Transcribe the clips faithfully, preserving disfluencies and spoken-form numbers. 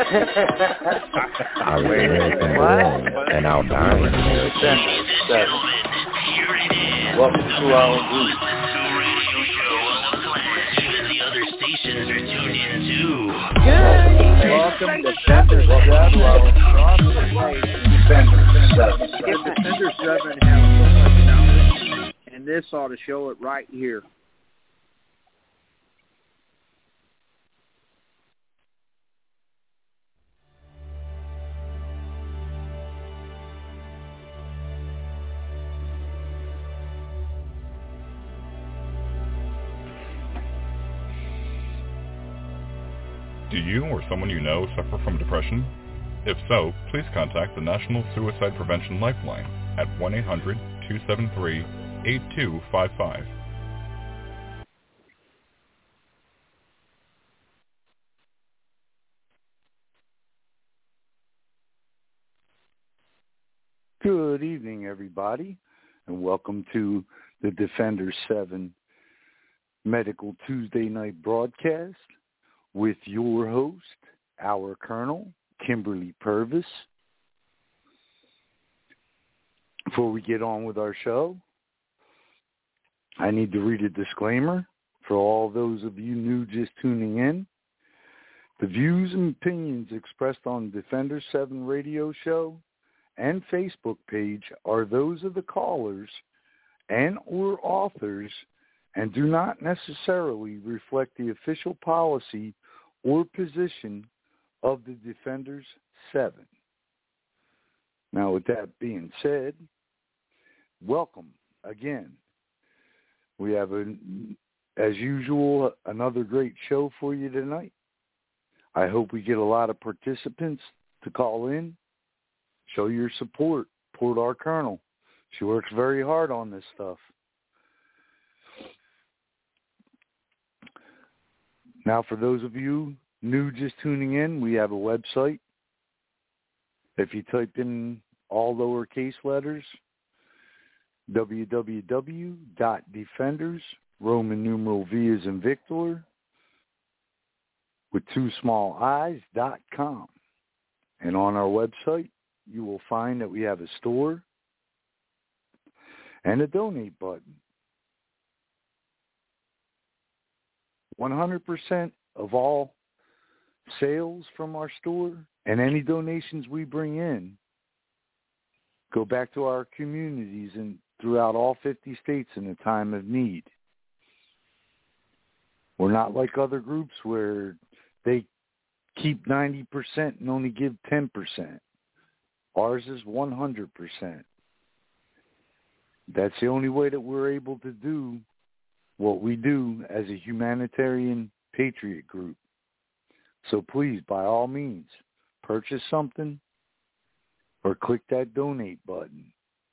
I was American born, and I'll die in America. Welcome to our group. Welcome to Defender seven. If Defender seven has so much knowledge, and this ought to show it right here. Do you or someone you know suffer from depression? If so, please contact the National Suicide Prevention Lifeline at one eight hundred two seven three eight two five five. Good evening, everybody, and welcome to the Defender seven Medical Tuesday night broadcast with your host, our Colonel, Kimberly Purvis. Before we get on with our show, I need to read a disclaimer for all those of you new just tuning in. The views and opinions expressed on Defender seven radio show and Facebook page are those of the callers and or authors and do not necessarily reflect the official policy or position of the Defenders seven. Now, with that being said, welcome again. We have, a, as usual, another great show for you tonight. I hope we get a lot of participants to call in, show your support toward our Colonel. She works very hard on this stuff. Now, for those of you new just tuning in, we have a website. If you type in all lowercase letters, w w w dot defenders, Roman numeral V as in Victor, with two small i's, dot com. And on our website, you will find that we have a store and a donate button. one hundred percent of all sales from our store and any donations we bring in go back to our communities and throughout all fifty states in a time of need. We're not like other groups where they keep ninety percent and only give ten percent. Ours is one hundred percent. That's the only way that we're able to do what we do as a humanitarian patriot group. So please, by all means, purchase something or click that donate button.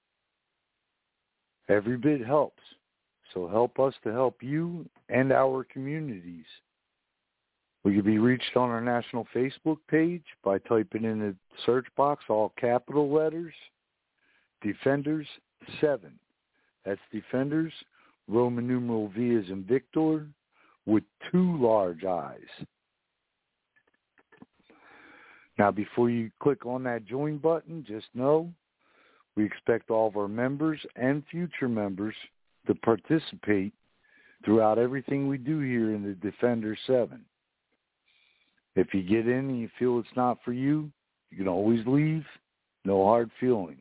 Every bit helps. So help us to help you and our communities. We can be reached on our national Facebook page by typing in the search box all capital letters, Defenders seven. That's Defenders, Roman numeral V as in Victor, with two large eyes. Now, before you click on that join button, just know we expect all of our members and future members to participate throughout everything we do here in the Defender seven. If you get in and you feel it's not for you, you can always leave. No hard feelings.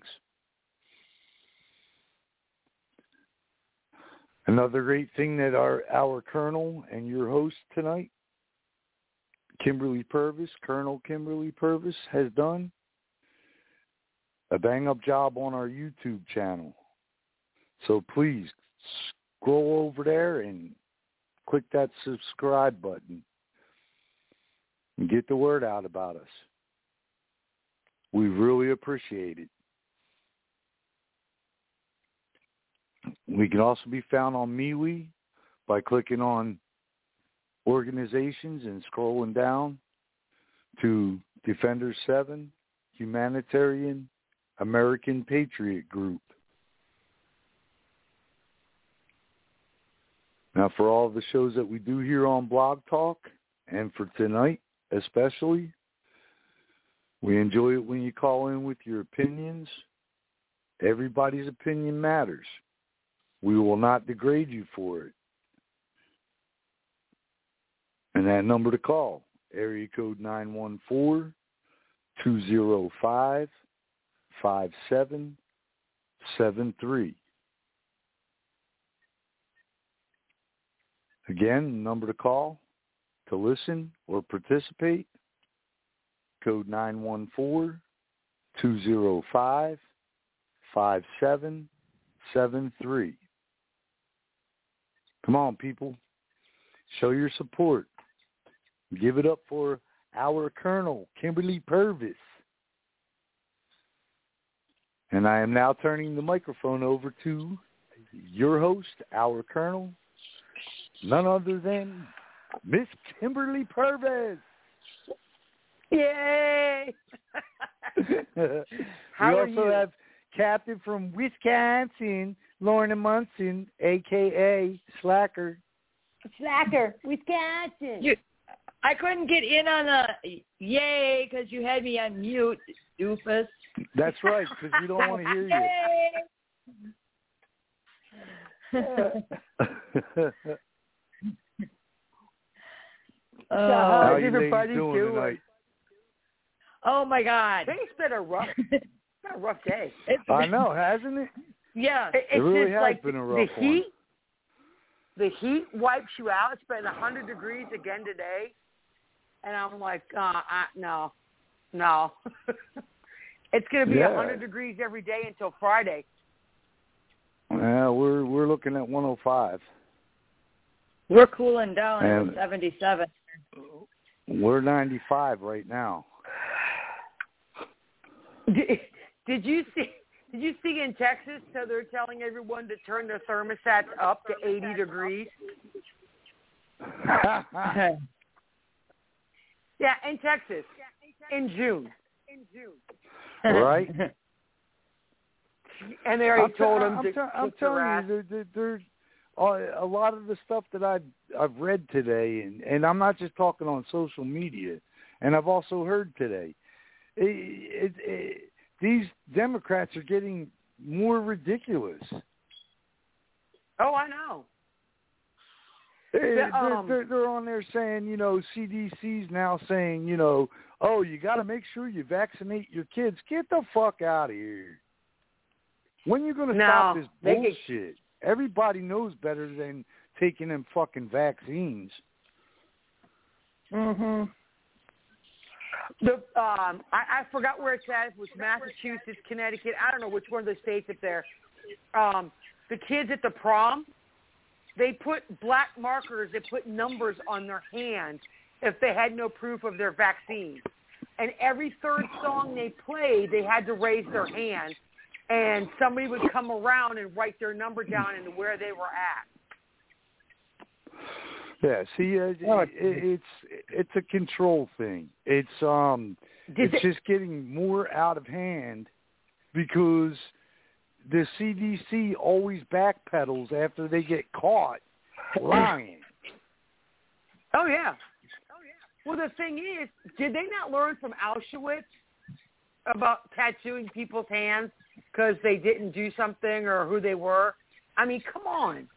Another great thing that our, our Colonel and your host tonight, Kimberly Purvis, Colonel Kimberly Purvis, has done a bang-up job on our YouTube channel. So please scroll over there and click that subscribe button and get the word out about us. We really appreciate it. We can also be found on MeWe by clicking on organizations and scrolling down to Defender seven, Humanitarian American Patriot Group. Now, for all of the shows that we do here on Blog Talk, and for tonight especially, We enjoy it when you call in with your opinions. Everybody's opinion matters. We will not degrade you for it. And that number to call, area code nine one four, two zero five, five seven seven three. Again, number to call to listen or participate, code nine one four, two zero five, five seven seven three. Come on, people. Show your support. Give it up for our Colonel, Kimberly Purvis. And I am now turning the microphone over to your host, our Colonel, none other than Miss Kimberly Purvis. Yay! we How are also you? have Captain from Wisconsin, Lorna Munson, a k a. Slacker. Slacker, Wisconsin. You, I couldn't get in on a yay because you had me on mute, doofus. That's right, because we don't want to hear you. Uh, How how's you everybody ladies doing, doing? tonight? Oh my God! Today's been a rough, been a rough day. It's, I know, hasn't it? yeah, It, it's It really just has like been a the rough heat. The heat wipes you out. It's been one hundred degrees again today, and I'm like, uh, I, no, no. It's going to be Yeah. one hundred degrees every day until Friday. Yeah, we're we're looking at one oh five. we're cooling down And- at seventy-seven. We're ninety-five right now. Did, did you see? Did you see in Texas? So they're telling everyone to turn their thermostats up to eighty degrees. Yeah, in Texas, in June. In June. Right? And they already I'm, told t- them I'm, to t- I'm kick their telling ass. you, there, there, there's uh, a lot of the stuff that I've I've read today, and, and I'm not just talking on social media, and I've also heard today. It, it, it, these Democrats are getting more ridiculous. Oh, I know. They- Yeah, they're, um, they're, they're on there saying, you know, C D C's now saying, you know, oh, you got to make sure you vaccinate your kids. Get the fuck out of here. When you going to No, stop this they get- bullshit? Everybody knows better than taking them fucking vaccines. Mhm. The um, I, I forgot where it's at. It was Massachusetts, Connecticut. I don't know which one of the states up there. Um, the kids at the prom, they put black markers. They put numbers on their hand if they had no proof of their vaccine. And every third song they played, they had to raise their hand, and somebody would come around and write their number down and where they were at. Yeah, see, uh, it, it's it's a control thing. It's um, Did it's they- just getting more out of hand because the C D C always backpedals after they get caught lying. Oh, yeah. Oh, yeah. Well, the thing is, did they not learn from Auschwitz about tattooing people's hands because they didn't do something or who they were? I mean, come on.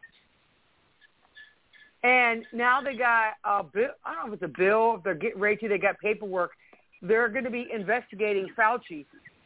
And now they got a bill. I don't know if it's a bill. If they're getting ready to, they got paperwork. They're going to be investigating Fauci.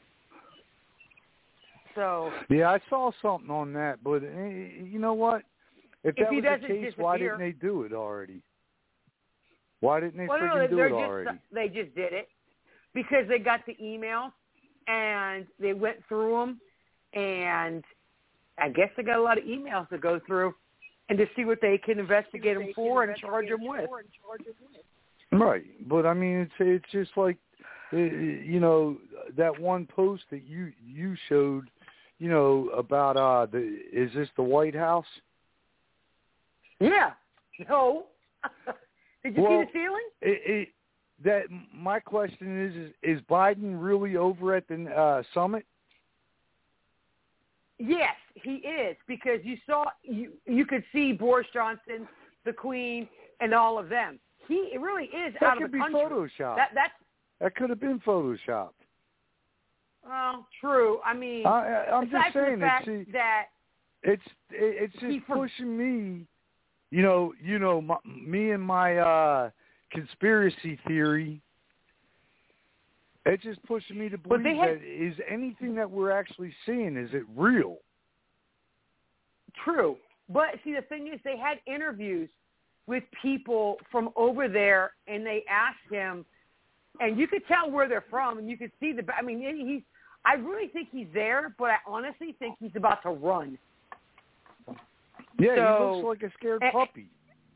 So Yeah, I saw something on that, but eh, you know what? If If that he was the doesn't case, why disappear- didn't they do it already? Why didn't they well, no, freaking do they're it just, already? they just did it because they got the emails and they went through them, and I guess they got a lot of emails to go through and to see what they can investigate them for and charge them with. Right, but I mean, it's it's just like, uh, you know, that one post that you you showed, you know, about uh, the is this the White House? Yeah. No. Did you Well, see the ceiling? It, it, that my question is, is: Is Biden really over at the uh, summit? Yes, he is, because you saw you you could see Boris Johnson, the Queen, and all of them. He it really is That out could of the be country. Photoshop. That that's That could have been photoshopped. Well, true. I mean, I, I'm aside just from saying the fact it's that it's it's just he for- pushing me. You know, you know, my, me and my uh, conspiracy theory. It's just pushing me to believe had, that is anything that we're actually seeing, is it real? True. But see, the thing is, they had interviews with people from over there, and they asked him, and you could tell where they're from, and you could see the. I mean, he's. I really think he's there, but I honestly think he's about to run. Yeah, so, he looks like a scared and, puppy.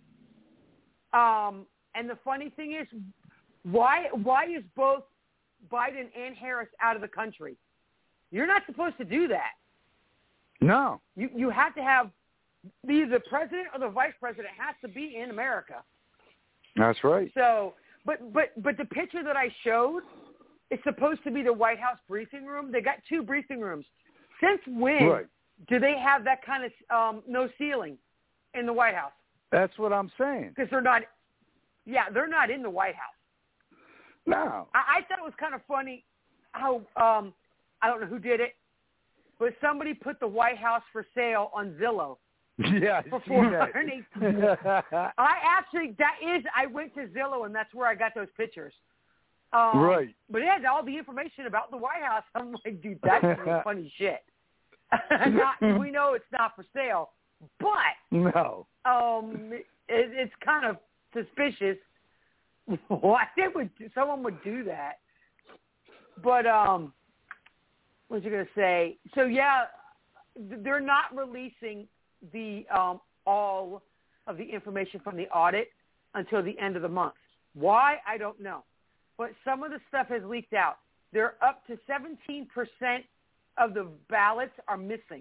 Um, and the funny thing is, why why is both Biden and Harris out of the country? You're not supposed to do that. No. You you have to have either the president or the vice president has to be in America. That's right. So, but but but the picture that I showed is supposed to be the White House briefing room. They got two briefing rooms. Since when right. do they have that kind of um, no ceiling in the White House? That's what I'm saying. Because they're not. Yeah, they're not in the White House. No. I, I thought it was kind of funny how um, I don't know who did it, but somebody put the White House for sale on Zillow. Yeah, for four hundred eighteen. I actually that is I went to Zillow and that's where I got those pictures. Um, right. But it had all the information about the White House. I'm like, dude, that's some funny shit. not, we know it's not for sale, but no. Um, it, it's kind of suspicious. Why they would someone would do that? But um, what was you gonna say? So yeah, they're not releasing the um, all of the information from the audit until the end of the month. Why? I don't know. But some of the stuff has leaked out. They're up to seventeen percent of the ballots are missing.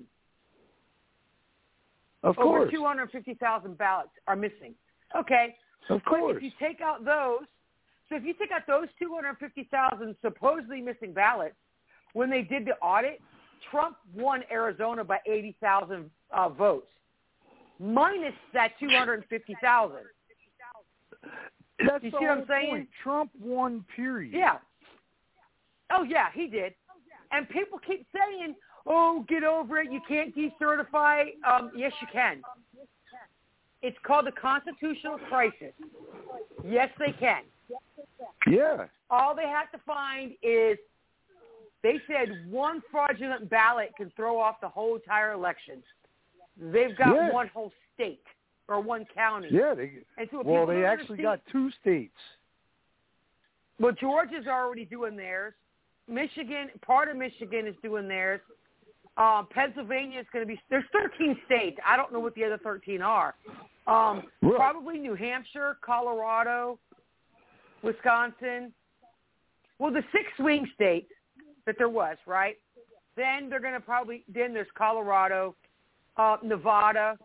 Of course. Over two hundred fifty thousand ballots are missing. Okay. Of course. But if you take out those, so if you take out those two hundred fifty thousand supposedly missing ballots, when they did the audit, Trump won Arizona by eighty thousand uh, votes, minus that two hundred fifty thousand. That's you the see whole what I'm saying? point. Trump won, period. Yeah. Oh, yeah, he did. And people keep saying, oh, get over it. You can't decertify. Um, yes, you can. It's called the constitutional crisis. Yes, they can. Yeah. All they have to find is they said one fraudulent ballot can throw off the whole entire election. They've got yeah. one whole state or one county. Yeah. They, and so well, they actually got two states. Well, Georgia's already doing theirs. Michigan, part of Michigan is doing theirs. Um, Pennsylvania is going to be – there's thirteen states. I don't know what the other thirteen are. Um, right. Probably New Hampshire, Colorado, Wisconsin. Well, the six swing states that there was, right? Then they're going to probably – then there's Colorado, uh, Nevada,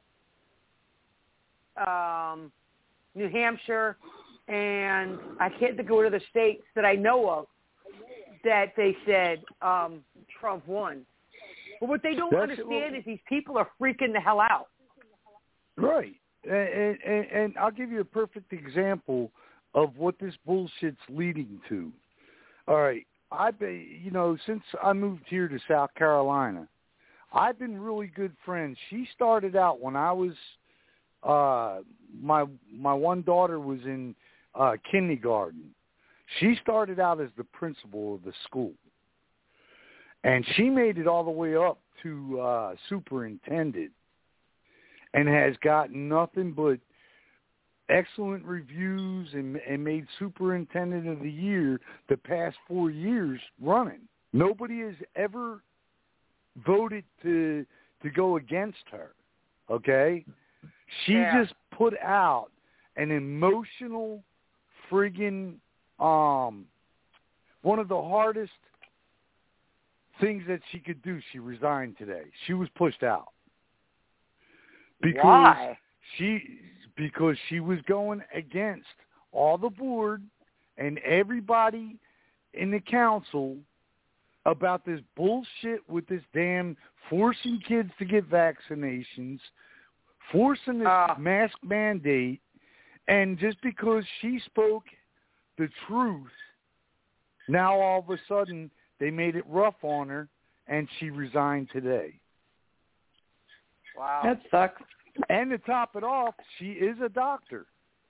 um, New Hampshire, and I can't think of what other states that I know of that they said um, Trump won. But what they don't That's, understand well, is these people are freaking the hell out. Right. And, and, and I'll give you a perfect example of what this bullshit's leading to. All right. I've been, you know, since I moved here to South Carolina, I've been really good friends. She started out when I was, uh, my my one daughter was in uh, kindergarten. She started out as the principal of the school. And she made it all the way up to uh, superintendent and has gotten nothing but excellent reviews and, and made superintendent of the year the past four years running. Nobody has ever voted to to go against her, okay? She yeah. just put out an emotional friggin' um, one of the hardest things that she could do. She resigned today. She was pushed out. Because Why? She because she was going against all the board and everybody in the council about this bullshit with this damn forcing kids to get vaccinations, forcing this uh, mask mandate, and just because she spoke the truth Now all of a sudden they made it rough on her, and she resigned today. Wow. That sucks. And to top it off, she is a doctor.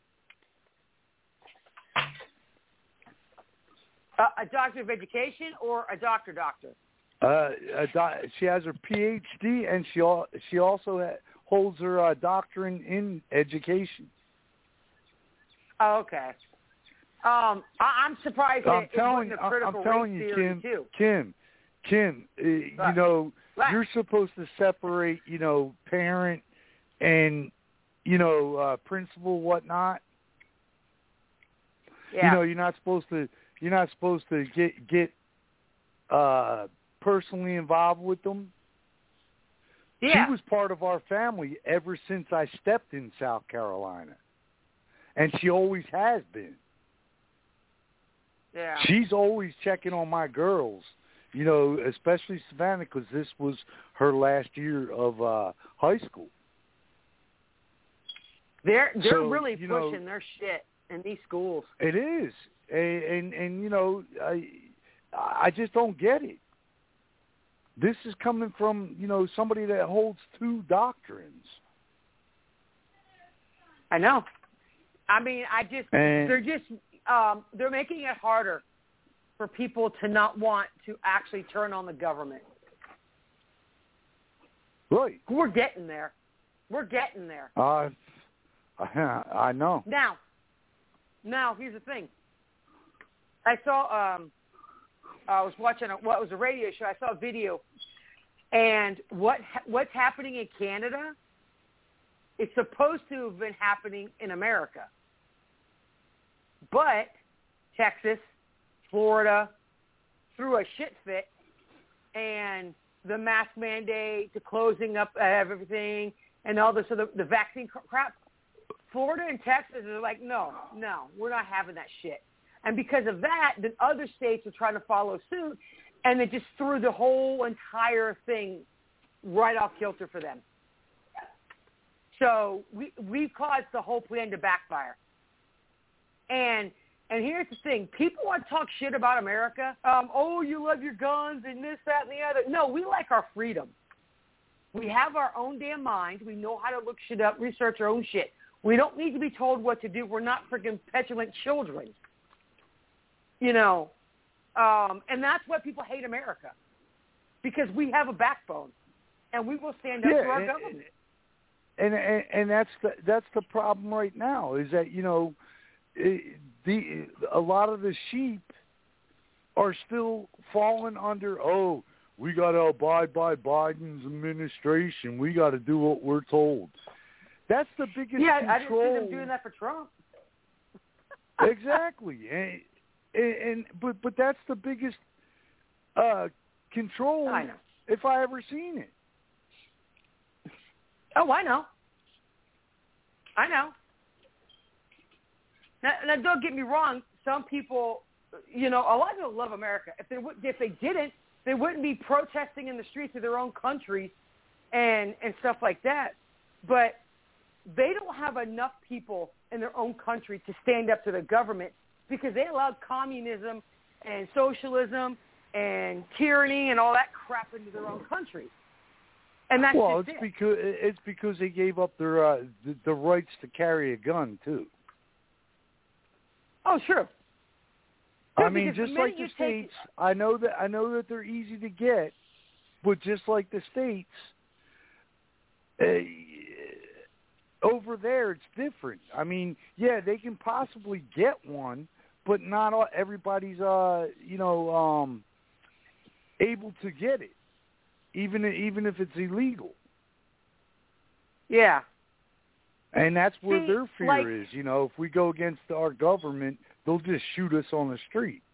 Uh, a doctor of education or a doctor doctor? Uh, a do- she has her P H D, and she al- she also ha- holds her uh, doctorate in education. Oh, okay. Um, I- I'm surprised I'm it, telling, it wasn't a critical I'm telling race you, theory Kim, too. Kim, Kim, uh, Right. you know, Right. you're supposed to separate, you know, parent and, you know, uh, principal, whatnot. Yeah. You know, you're not supposed to, you're not supposed to get get uh, personally involved with them. yeah. She was part of our family ever since I stepped in South Carolina, and she always has been. Yeah. She's always checking on my girls, you know, especially Savannah, because this was her last year of uh, high school. They're they're So, really you know, pushing their shit in these schools. It is, and and, and you know, I I just don't get it. This is coming from, you know, somebody that holds two doctrines. I know. I mean, I just And- they're just um, they're making it harder for people to not want to actually turn on the government. Right. We're getting there. We're getting there. Uh, I know. Now, now here's the thing. I saw. Um, I was watching a, what was a radio show. I saw a video, and what what's happening in Canada is supposed to have been happening in America, but Texas, Florida, threw a shit fit, and the mask mandate, the closing up of everything, and all this other the vaccine crap. Florida and Texas are like, no, no, we're not having that shit. And because of that, then other states are trying to follow suit, and they just threw the whole entire thing right off kilter for them. So we we caused the whole plan to backfire. And and here's the thing: people want to talk shit about America. Um, oh, you love your guns and this, that, and the other. No, we like our freedom. We have our own damn mind. We know how to look shit up, research our own shit. We don't need to be told what to do. We're not freaking petulant children. You know, um, and that's why people hate America, because we have a backbone, and we will stand up Yeah, for our and, government. And, and and that's the that's the problem right now is that, you know, it, the a lot of the sheep are still falling under, oh, we got to abide by Biden's administration. We got to do what we're told. That's the biggest Yeah, control. I didn't see them doing that for Trump. Exactly, and, and, and but but that's the biggest uh, control I know. if I ever seen it. Oh, I know. I know. Now, now, don't get me wrong. Some people, you know, a lot of people love America. If they would, if they didn't, they wouldn't be protesting in the streets of their own countries and and stuff like that. But they don't have enough people in their own country to stand up to the government because they allowed communism and socialism and tyranny and all that crap into their own country. And that's well, just it's it. because it's because they gave up their uh, the, the rights to carry a gun too. Oh, sure. I Sure, mean, because the just minute like the you take- states, I know that I know that they're easy to get, but just like the states, uh, over there it's different. I mean, yeah, they can possibly get one, but not all, everybody's uh, you know, um, able to get it, even even if it's illegal. Yeah. And that's where See, their fear like- is. You know, if we go against our government, they'll just shoot us on the street.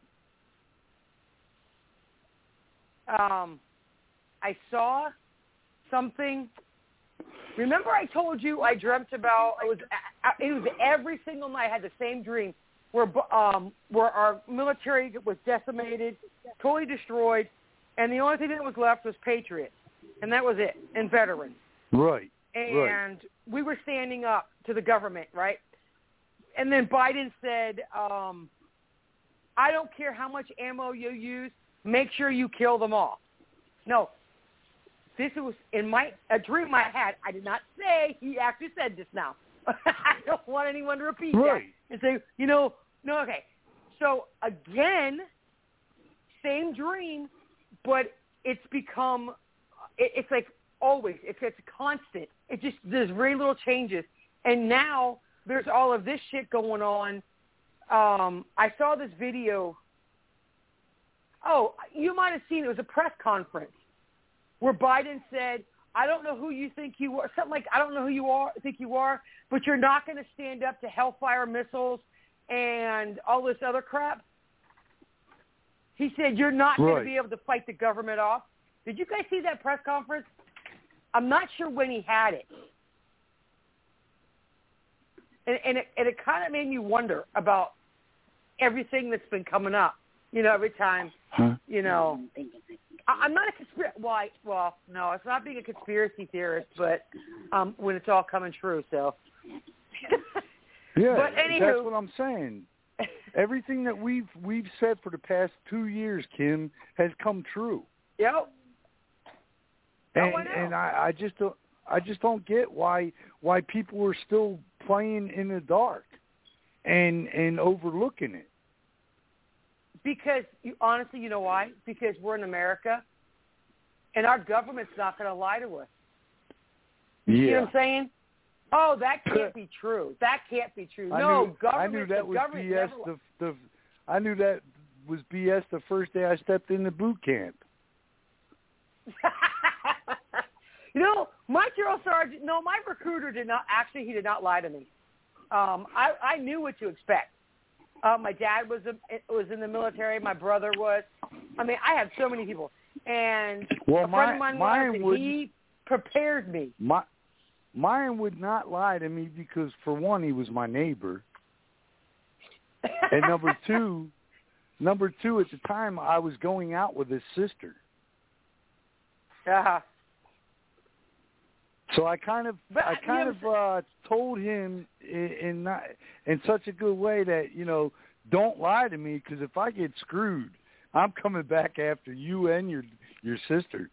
Um, I saw something. Remember, I told you I dreamt about it was it was every single night I had the same dream where um where our military was decimated, totally destroyed, and the only thing that was left was patriots, and that was it, and veterans. Right. And right. we were standing up to the government, right? And then Biden said, um, I don't care how much ammo you use. Make sure you kill them all. No, this was in my a dream I had. I did not say he actually said this now. I don't want anyone to repeat right. that and say, you know, no, okay. So again, same dream, but it's become, it, it's like always, it's, it's constant. It just, there's very little changes. And now there's all of this shit going on. Um, I saw this video. Oh, you might have seen it. It was a press conference where Biden said, I don't know who you think you are. Something like, I don't know who you are, think you are, but you're not going to stand up to Hellfire missiles and all this other crap. He said, you're not right. going to be able to fight the government off. Did you guys see that press conference? I'm not sure when he had it. And, and it, and it kind of made me wonder about everything that's been coming up. You know, every time, huh? you know, I, I'm not a conspiracy. Well, I, well, no, it's not being a conspiracy theorist, but um, when it's all coming true, so. Yeah, but anywho, that's what I'm saying. Everything that we've we've said for the past two years, Kim, has come true. Yep. And oh, I know. and I, I just don't I just don't get why why people are still playing in the dark and and overlooking it. Because you, honestly, you know why? Because we're in America, and our government's not going to lie to us. Yeah. You know what I'm saying? Oh, that can't be true. That can't be true. I no, knew, government. I knew that was B S. Never... The, the I knew that was B S the first day I stepped into boot camp. You know, my drill sergeant. No, my recruiter did not. Actually, he did not lie to me. Um, I, I knew what to expect. Uh, my dad was a, was in the military. My brother was. I mean, I have so many people, and well, a friend my, of mine mine was, and would, he prepared me. My mine would not lie to me because, for one, he was my neighbor, and number two, number two, at the time, I was going out with his sister. Uh-huh. So I kind of, but, I kind you know, of uh, told him in, in not in such a good way that, you know, don't lie to me, because if I get screwed, I'm coming back after you and your your sister.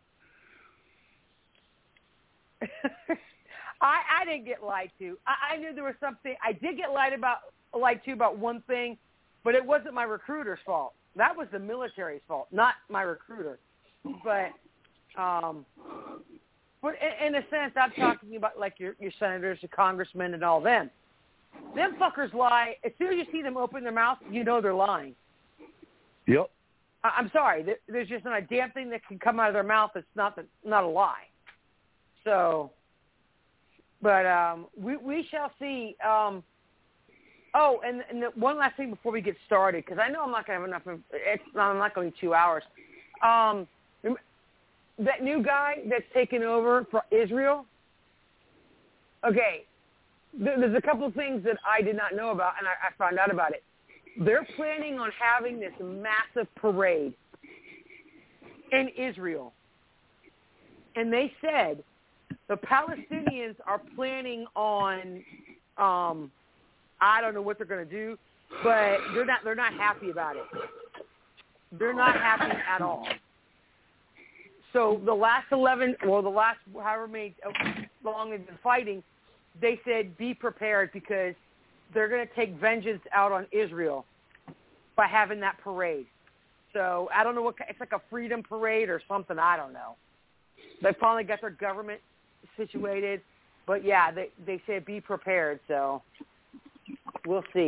I, I didn't get lied to. I, I knew there was something. I did get lied about, lied to about one thing, but it wasn't my recruiter's fault. That was the military's fault, not my recruiter. But, um, but in, in a sense, I'm talking about like your your senators, your congressmen, and all them. Them fuckers lie. As soon as you see them open their mouth, you know they're lying. Yep. I, I'm sorry. There's just not a damn thing that can come out of their mouth that's not the, not a lie. So, but um, we we shall see. Um, oh, and, and the one last thing before we get started, because I know I'm not going to have enough. It's not, I'm not going to be two hours. Um, that new guy that's taken over for Israel. Okay, there, there's a couple of things that I did not know about, and I, I found out about it. They're planning on having this massive parade in Israel, and they said the Palestinians are planning on, um, I don't know what they're going to do, but they're not they're not happy about it. They're not happy at all. So the last eleven, well, the last however many long they've been fighting, they said be prepared because they're going to take vengeance out on Israel by having that parade. So I don't know what it's like a freedom parade or something. I don't know. They finally got their government situated, but yeah, they they said be prepared. So we'll see.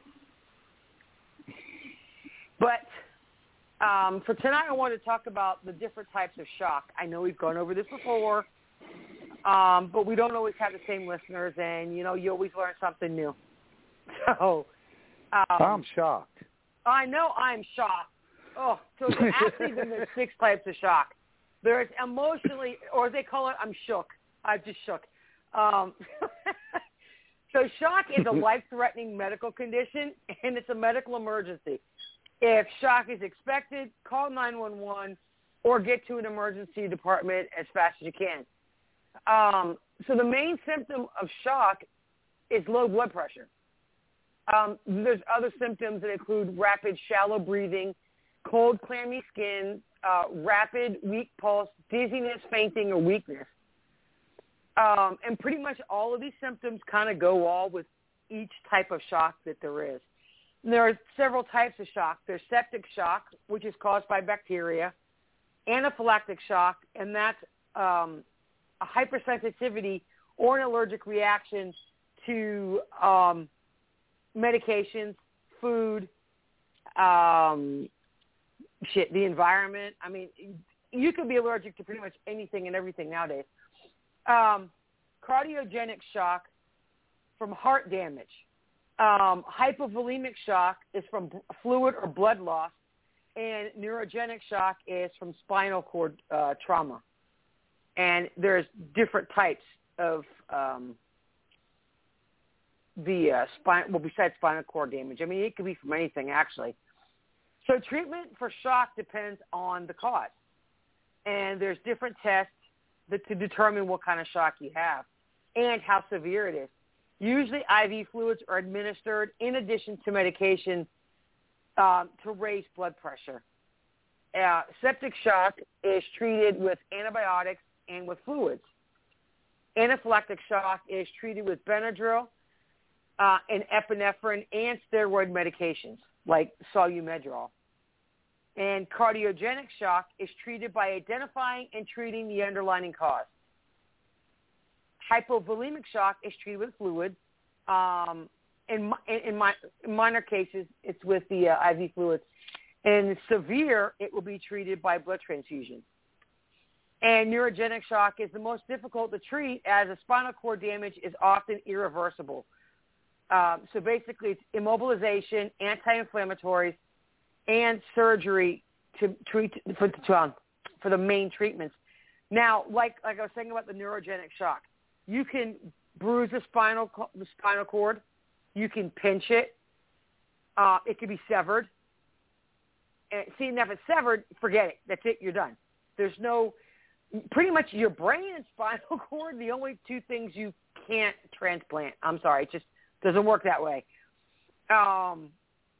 But um, for tonight, I want to talk about the different types of shock. I know we've gone over this before, um, but we don't always have the same listeners, and you know you always learn something new. So um, I'm shocked. I know I'm shocked. Oh, so actually, then there's six types of shock. There's emotionally, or they call it, I'm shook. I just shook. Um, so shock is a life-threatening medical condition, and it's a medical emergency. If shock is expected, call nine one one or get to an emergency department as fast as you can. Um, so the main symptom of shock is low blood pressure. Um, there's other symptoms that include rapid, shallow breathing, cold, clammy skin, uh, rapid, weak pulse, dizziness, fainting, or weakness. Um, and pretty much all of these symptoms kind of go all with each type of shock that there is. And there are several types of shock. There's septic shock, which is caused by bacteria, anaphylactic shock, and that's um, a hypersensitivity or an allergic reaction to um, medications, food, um, shit, the environment. I mean, you can be allergic to pretty much anything and everything nowadays. Um, cardiogenic shock from heart damage. Um, hypovolemic shock is from fluid or blood loss, and neurogenic shock is from spinal cord uh, trauma. And there's different types of um, the uh, spine, well, besides spinal cord damage. I mean, it could be from anything, actually. So treatment for shock depends on the cause. And there's different tests that, to determine what kind of shock you have and how severe it is. Usually I V fluids are administered in addition to medication um, to raise blood pressure. Uh, septic shock is treated with antibiotics and with fluids. Anaphylactic shock is treated with Benadryl uh, and epinephrine and steroid medications like Solumedrol. And cardiogenic shock is treated by identifying and treating the underlying cause. Hypovolemic shock is treated with fluid. Um, in, in, my, in minor cases, it's with the uh, I V fluids. And severe, it will be treated by blood transfusion. And neurogenic shock is the most difficult to treat as a spinal cord damage is often irreversible. Um, so basically, it's immobilization, anti-inflammatories, and surgery to treat for, to, um, for the main treatments. Now, like like I was saying about the neurogenic shock, you can bruise the spinal the spinal cord, you can pinch it, uh, it can be severed. And see, now if it's severed, forget it. That's it. You're done. There's no, pretty much your brain and spinal cord, the only two things you can't transplant. I'm sorry, it just doesn't work that way. Um,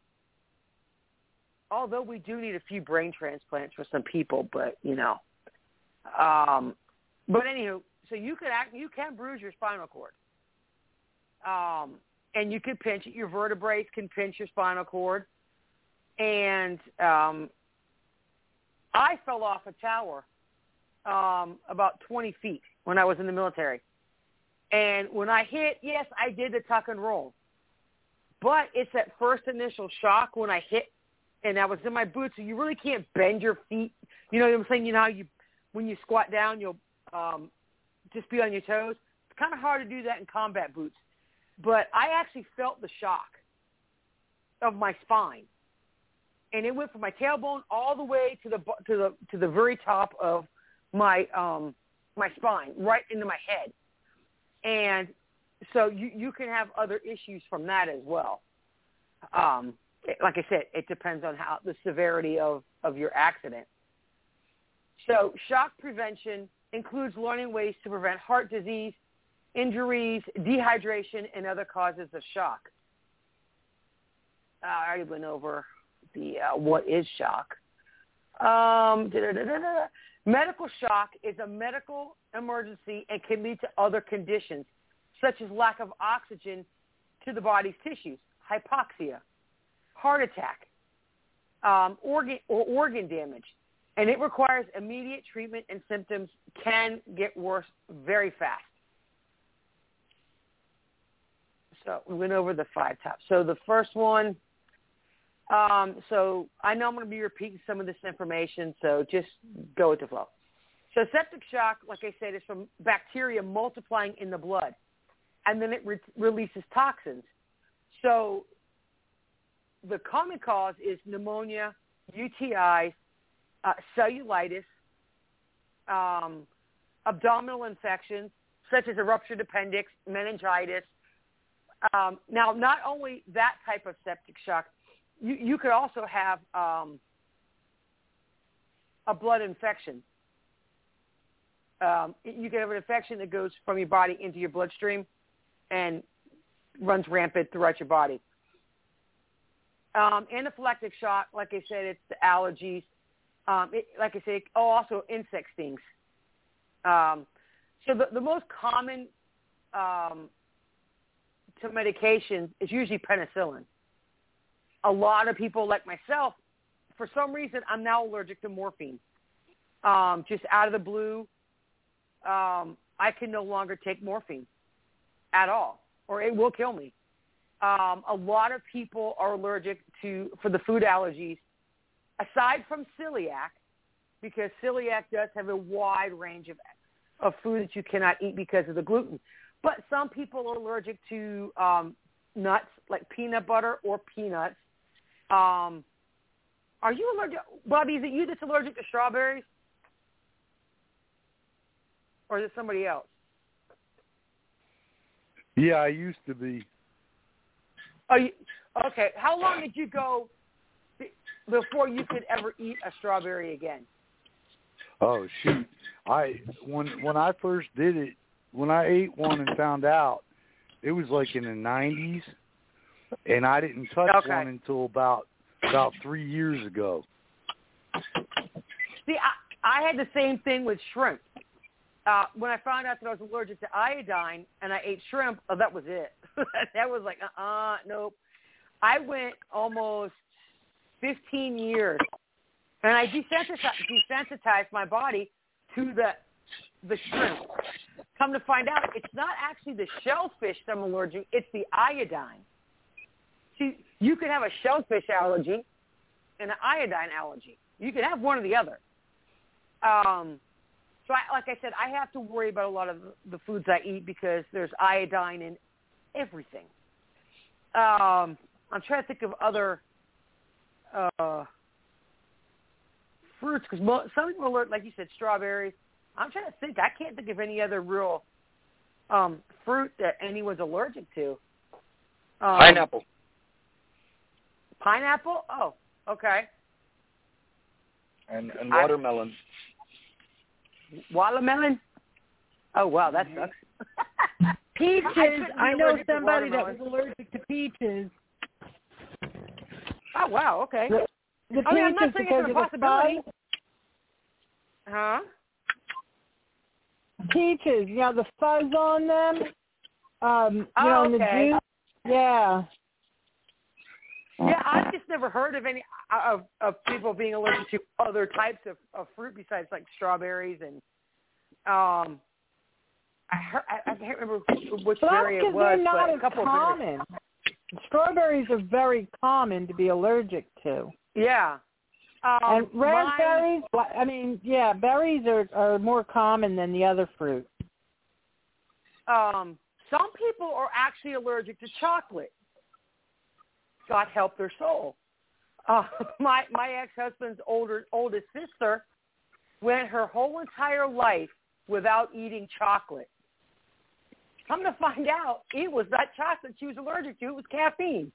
although we do need a few brain transplants for some people, but, you know. Um, but anywho, so you can act, you can bruise your spinal cord. Um, and you can pinch it. Your vertebrae can pinch your spinal cord. And um, I fell off a tower um, about twenty feet when I was in the military. And when I hit, yes, I did the tuck and roll. But it's that first initial shock when I hit, and I was in my boots, so you really can't bend your feet. You know what I'm saying? You know how you, when you squat down, you'll um, just be on your toes? It's kind of hard to do that in combat boots. But I actually felt the shock of my spine. And it went from my tailbone all the way to the to the to the very top of my um, my spine, right into my head. And so you, you can have other issues from that as well. Um, it, like I said, it depends on how the severity of, of your accident. So shock prevention includes learning ways to prevent heart disease, injuries, dehydration, and other causes of shock. Uh, I already went over the uh, what is shock. Um, medical shock is a medical emergency and can lead to other conditions, such as lack of oxygen to the body's tissues, hypoxia, heart attack, um, organ or organ damage, and it requires immediate treatment, and symptoms can get worse very fast. So we went over the five tops. So the first one. Um, so I know I'm going to be repeating some of this information, so just go with the flow. So septic shock, like I said, is from bacteria multiplying in the blood, and then it re- releases toxins. So the common cause is pneumonia, U T Is, uh, cellulitis, um, abdominal infections, such as a ruptured appendix, meningitis. Um, now, not only that type of septic shock, You, you could also have um, a blood infection. Um, you could have an infection that goes from your body into your bloodstream and runs rampant throughout your body. Um, anaphylactic shock, like I said, it's the allergies. Um, it, like I said, oh, also insect stings. Um, so the, the most common um, to medications is usually penicillin. A lot of people, like myself, for some reason, I'm now allergic to morphine. Um, just out of the blue, um, I can no longer take morphine at all, or it will kill me. Um, a lot of people are allergic to, for the food allergies, aside from celiac, because celiac does have a wide range of, of food that you cannot eat because of the gluten. But some people are allergic to um, nuts, like peanut butter or peanuts. Um, are you allergic? Bobby, is it you that's allergic to strawberries? Or is it somebody else? Yeah, I used to be. Are you, okay, how long did you go be, before you could ever eat a strawberry again? Oh, shoot. I when when I first did it, when I ate one and found out, it was like in the nineties, and I didn't touch okay. one until about about three years ago. See, I, I had the same thing with shrimp. Uh, when I found out that I was allergic to iodine and I ate shrimp, oh, that was it. That was like, uh-uh, nope. I went almost fifteen years, and I desensitized, desensitized my body to the the shrimp. Come to find out, it's not actually the shellfish that I'm allergic, it's the iodine. See, you could have a shellfish allergy and an iodine allergy. You could have one or the other. Um, so, I, like I said, I have to worry about a lot of the foods I eat because there's iodine in everything. Um, I'm trying to think of other uh, fruits because mo- some people are, like you said, strawberries. I'm trying to think. I can't think of any other real um, fruit that anyone's allergic to. Um, Pineapple. Pineapple? Oh, okay. And, and watermelon. I, watermelon? Oh, wow, that sucks. Peaches. I, I know somebody that was allergic to peaches. Oh, wow, okay. The, the I mean, I'm not peaches saying it's a possibility. Huh? Peaches, you know, the fuzz on them. Um, you oh, know, in okay. the juice. Yeah. Yeah, I've just never heard of any of, of people being allergic to other types of, of fruit besides like strawberries and um. I heard, I, I can't remember which well, area it was, they're not but a as couple common. of Strawberries are very common to be allergic to. Yeah. Um, and raspberries, my, I mean, yeah, berries are, are more common than the other fruit. Um, some people are actually allergic to chocolate. God help their soul. Uh, my my ex-husband's older oldest sister went her whole entire life without eating chocolate. Come to find out, it was not chocolate she was allergic to. It was caffeine.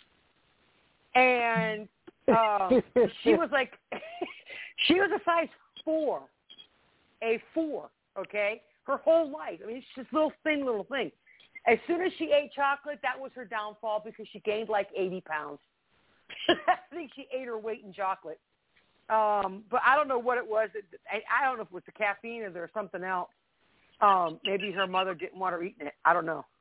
And um, she was like, she was a size four, a four, okay, her whole life. I mean, it's just a little thin little thing. As soon as she ate chocolate, that was her downfall because she gained like eighty pounds. I think she ate her weight in chocolate. Um, but I don't know what it was. I, I don't know if it was the caffeine or there was something else. Um, maybe her mother didn't want her eating it. I don't know.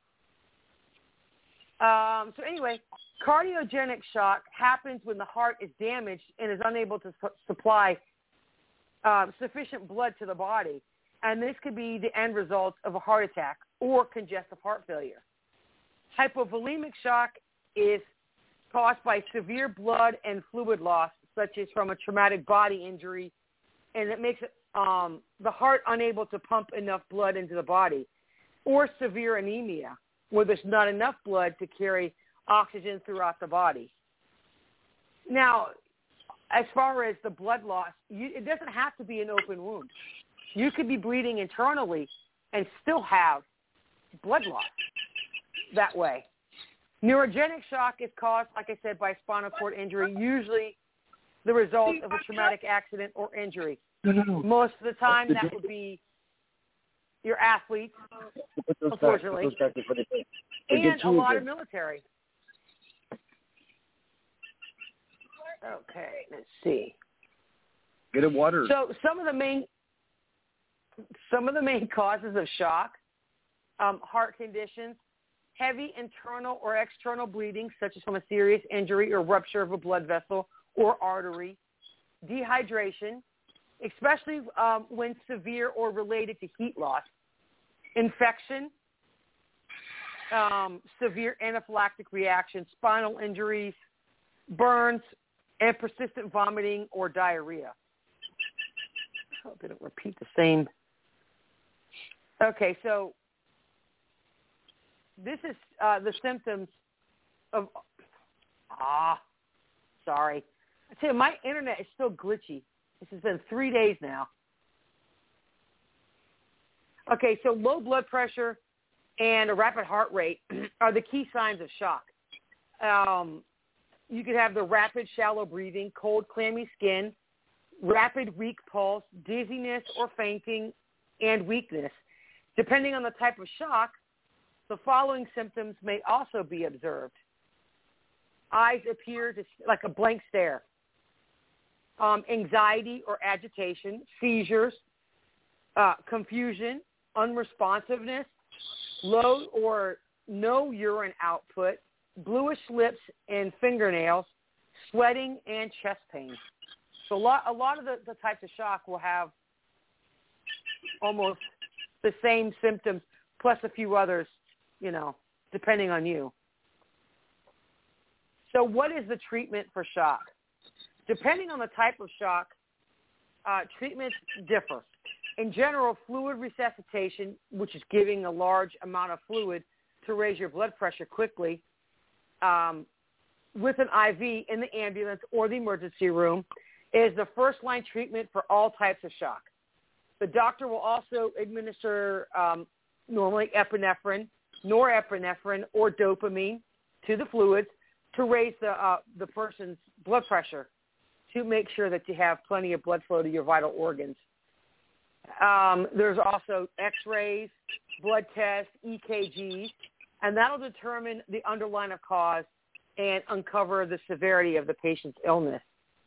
Um, so anyway, cardiogenic shock happens when the heart is damaged and is unable to su- supply uh, sufficient blood to the body. And this could be the end result of a heart attack or congestive heart failure. Hypovolemic shock is caused by severe blood and fluid loss, such as from a traumatic body injury, and it makes it, um, the heart unable to pump enough blood into the body, or severe anemia, where there's not enough blood to carry oxygen throughout the body. Now, as far as the blood loss, you, it doesn't have to be an open wound. You could be bleeding internally and still have blood loss that way. Neurogenic shock is caused, like I said, by spinal cord injury, usually the result of a traumatic accident or injury. No, no, no. Most of the time, that would be your athletes, unfortunately, and a lot of military. Okay, let's see. Get a water. So some of the main some of the main causes of shock, um, heart conditions, heavy internal or external bleeding, such as from a serious injury or rupture of a blood vessel or artery, dehydration, especially um, when severe or related to heat loss, infection, um, severe anaphylactic reaction, spinal injuries, burns, and persistent vomiting or diarrhea. I hope I don't repeat the same. Okay, so this is uh, the symptoms of, ah, sorry. I tell you, my internet is still glitchy. This has been three days now. Okay, so low blood pressure and a rapid heart rate are the key signs of shock. Um, you could have the rapid shallow breathing, cold clammy skin, rapid weak pulse, dizziness or fainting, and weakness. Depending on the type of shock, the following symptoms may also be observed. Eyes appear to, like a blank stare. Um, anxiety or agitation, seizures, uh, confusion, unresponsiveness, low or no urine output, bluish lips and fingernails, sweating, and chest pain. So a lot, a lot of the, the types of shock will have almost the same symptoms, plus a few others, you know, depending on you. So what is the treatment for shock? Depending on the type of shock, uh, treatments differ. In general, fluid resuscitation, which is giving a large amount of fluid to raise your blood pressure quickly, um, with an I V in the ambulance or the emergency room, is the first-line treatment for all types of shock. The doctor will also administer um, normally epinephrine, norepinephrine, or dopamine to the fluids to raise the uh, the person's blood pressure, to make sure that you have plenty of blood flow to your vital organs. Um, there's also x-rays, blood tests, E K Gs, and that'll determine the underlying cause and uncover the severity of the patient's illness.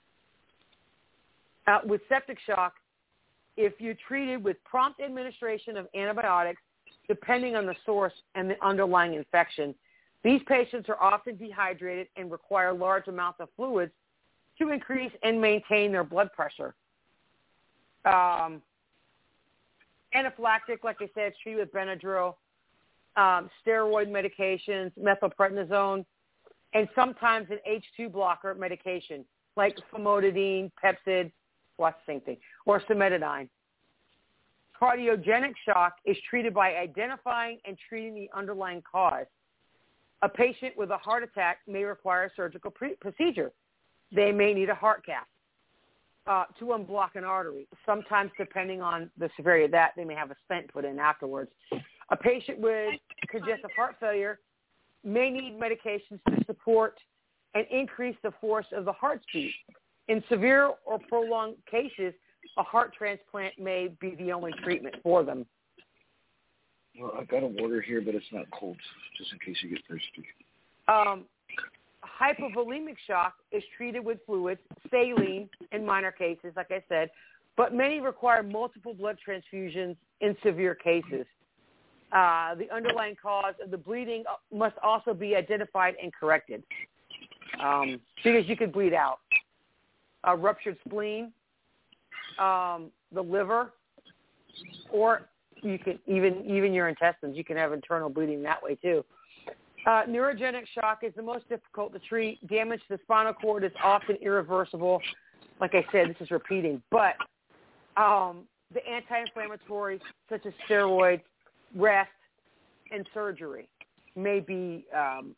Uh, with septic shock, if you're treated with prompt administration of antibiotics, depending on the source and the underlying infection, these patients are often dehydrated and require large amounts of fluids to increase and maintain their blood pressure. Um, anaphylactic, like I said, treated with Benadryl, um, steroid medications, methylprednisone, and sometimes an H two blocker medication like famotidine, Pepcid, well, that's the same thing, or cimetidine. Cardiogenic shock is treated by identifying and treating the underlying cause. A patient with a heart attack may require a surgical pre- procedure. They may need a heart cath uh, to unblock an artery. Sometimes, depending on the severity of that, they may have a stent put in afterwards. A patient with congestive heart failure may need medications to support and increase the force of the heart beat. In severe or prolonged cases, a heart transplant may be the only treatment for them. Well, I've got a water here, but it's not cold, just in case you get thirsty. Um, hypovolemic shock is treated with fluids, saline in minor cases, like I said, but many require multiple blood transfusions in severe cases. Uh, the underlying cause of the bleeding must also be identified and corrected, um, because you could bleed out. A ruptured spleen, um, the liver, or you can even even your intestines. You can have internal bleeding that way too. Uh, neurogenic shock is the most difficult to treat. Damage to the spinal cord is often irreversible. Like I said, this is repeating, but um, the anti-inflammatories such as steroids, rest, and surgery may be um,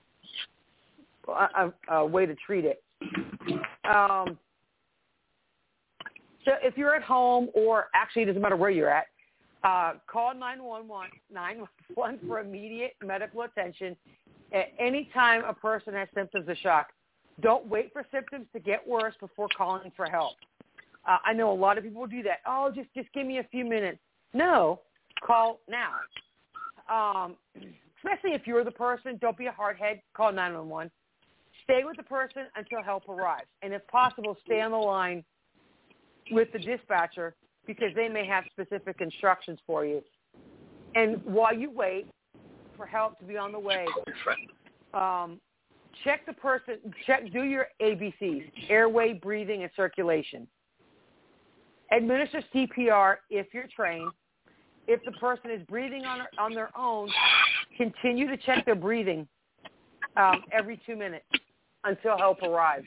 a, a way to treat it. Um, so if you're at home, or actually it doesn't matter where you're at, uh, call nine one one for immediate medical attention at any time a person has symptoms of shock. Don't wait for symptoms to get worse before calling for help. Uh, I know a lot of people do that. Oh, just, just give me a few minutes. No, call now. Um, especially if you're the person, don't be a hardhead. Call nine one one. Stay with the person until help arrives. And if possible, stay on the line with the dispatcher because they may have specific instructions for you. And while you wait for help to be on the way, um, check the person, check, do your A B Cs, airway, breathing, and circulation. Administer C P R if you're trained. If the person is breathing on, on their own, continue to check their breathing um, every two minutes until help arrives.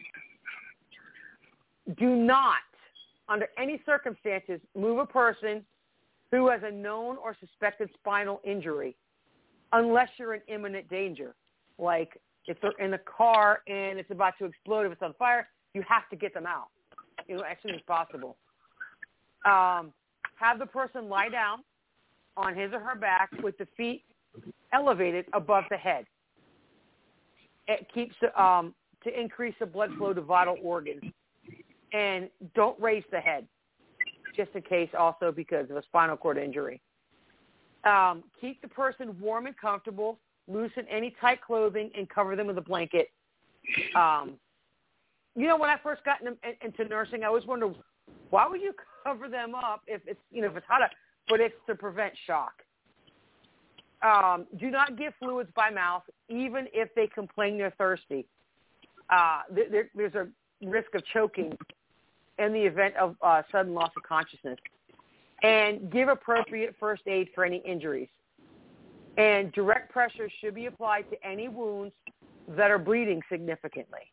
Do not, under any circumstances, move a person who has a known or suspected spinal injury unless you're in imminent danger. Like if they're in a car and it's about to explode, if it's on fire, you have to get them out, you know, as soon as possible. Um, have the person lie down on his or her back with the feet elevated above the head. It keeps um, to increase the blood flow to vital organs. And don't raise the head, just in case also because of a spinal cord injury. Um, keep the person warm and comfortable. Loosen any tight clothing and cover them with a blanket. Um, you know, when I first got in, into nursing, I always wondered, why would you cover them up if it's, you know, if it's hot? But it's to prevent shock. Um, do not give fluids by mouth, even if they complain they're thirsty. Uh, there, there's a risk of choking in the event of uh, sudden loss of consciousness. And give appropriate first aid for any injuries. And direct pressure should be applied to any wounds that are bleeding significantly.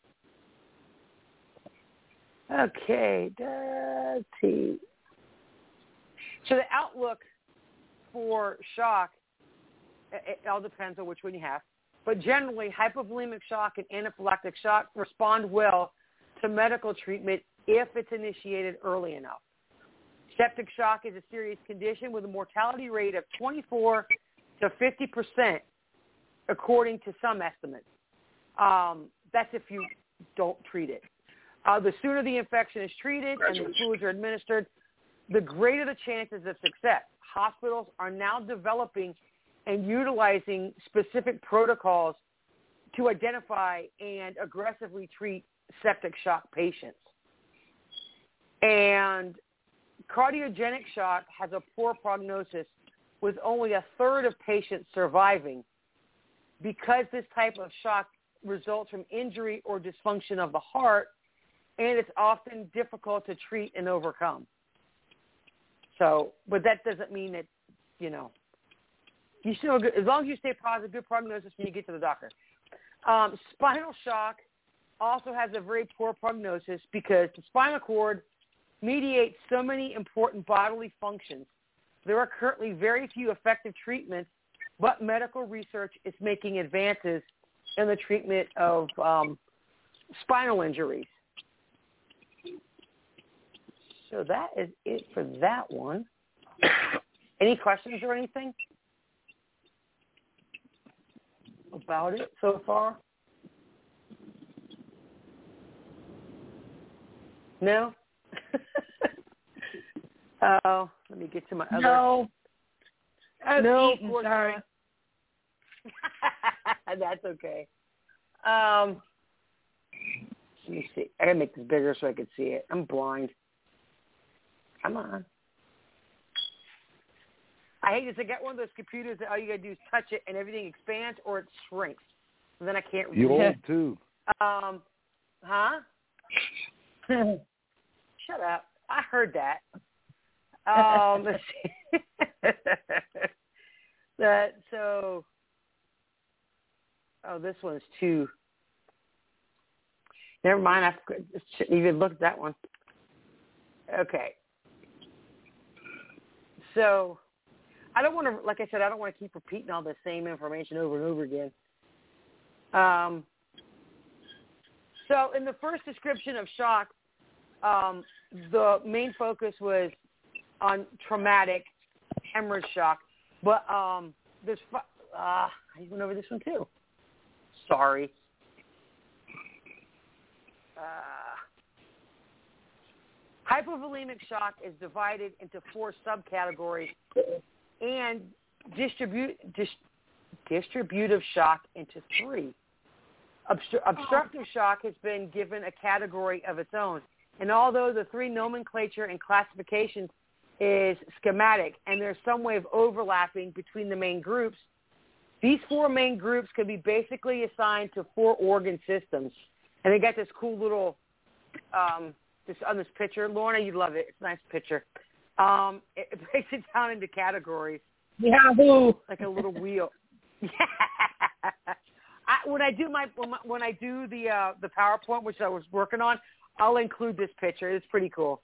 Okay, dirty. So the outlook for shock, it, it all depends on which one you have. But generally, hypovolemic shock and anaphylactic shock respond well to medical treatment if it's initiated early enough. Septic shock is a serious condition with a mortality rate of twenty-four to fifty percent, according to some estimates. Um, that's if you don't treat it. Uh, the sooner the infection is treated and the fluids are administered, the greater the chances of success. Hospitals are now developing and utilizing specific protocols to identify and aggressively treat septic shock patients. And cardiogenic shock has a poor prognosis with only a third of patients surviving because this type of shock results from injury or dysfunction of the heart, and it's often difficult to treat and overcome. So, but that doesn't mean that, you know, you still good, as long as you stay positive, good prognosis when you get to the doctor. Um, spinal shock also has a very poor prognosis because the spinal cord mediates so many important bodily functions. There are currently very few effective treatments, but medical research is making advances in the treatment of um, spinal injuries. So that is it for that one. Any questions or anything about it so far? No? Oh, let me get to my other. No. I'm no, eating, sorry. That's okay. Um, let me see. I gotta make this bigger so I can see it. I'm blind. Come on. I hate this. I got one of those computers that all you gotta do is touch it and everything expands or it shrinks. And then I can't read. You old too. Um, huh? Shut up. I heard that. Um, let's see. that so. Oh, this one's too. Never mind. I shouldn't even look at that one. Okay. So, I don't want to. Like I said, I don't want to keep repeating all the same information over and over again. Um. So, in the first description of shock, um, the main focus was on traumatic hemorrhage shock, but um, there's uh, I went over this one too. Sorry. Uh, hypovolemic shock is divided into four subcategories, and distribute dis, distributive shock into three. Obstru- obstructive shock has been given a category of its own. And although the three nomenclature and classifications is schematic and there's some way of overlapping between the main groups, these four main groups could be basically assigned to four organ systems. And they got this cool little, um, this on this picture. Lorna, you love it. It's a nice picture. Um, it, it breaks it down into categories. Yahoo! Like a little wheel. Yeah. I, when I do my when I do the uh, the PowerPoint, which I was working on, I'll include this picture. It's pretty cool.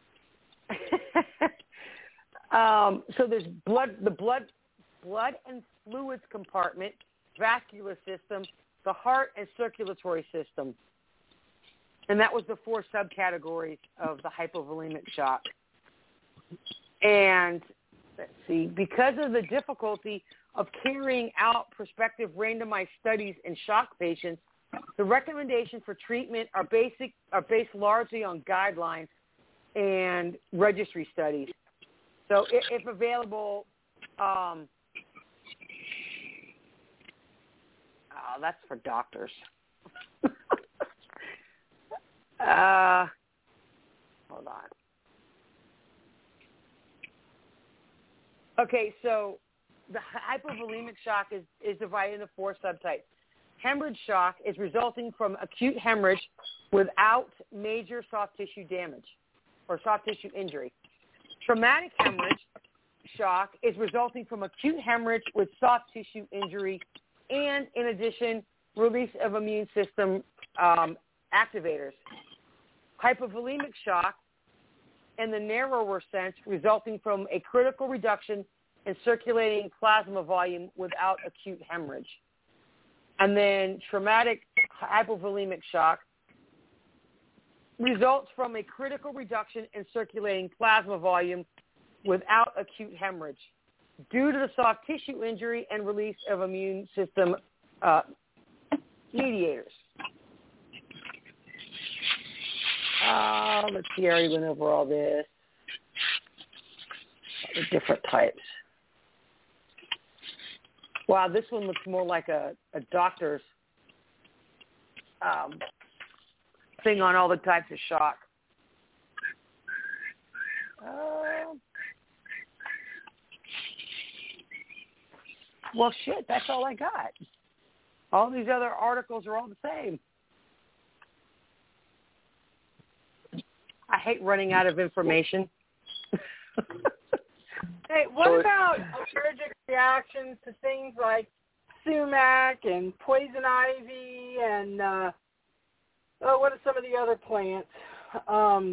um, so there's blood, the blood, blood and fluids compartment, vascular system, the heart and circulatory system, and that was the four subcategories of the hypovolemic shock. And let's see, because of the difficulty of carrying out prospective randomized studies in shock patients, the recommendations for treatment are basic are based largely on guidelines and registry studies. So if, if available, um, oh, that's for doctors. uh, hold on. Okay, so the hypovolemic shock is, is divided into four subtypes. Hemorrhage shock is resulting from acute hemorrhage without major soft tissue damage or soft tissue injury. Traumatic hemorrhage shock is resulting from acute hemorrhage with soft tissue injury and, in addition, release of immune system um, activators. Hypovolemic shock, in the narrower sense, resulting from a critical reduction in circulating plasma volume without acute hemorrhage. And then traumatic hypovolemic shock results from a critical reduction in circulating plasma volume without acute hemorrhage due to the soft tissue injury and release of immune system uh, mediators. Uh, let's see, I already went over all this. The different types. Wow, this one looks more like a, a doctor's um, thing on all the types of shock. Uh, well, shit, that's all I got. All these other articles are all the same. I hate running out of information. Hey, what about allergic reactions to things like sumac and poison ivy and uh, oh, what are some of the other plants? Um,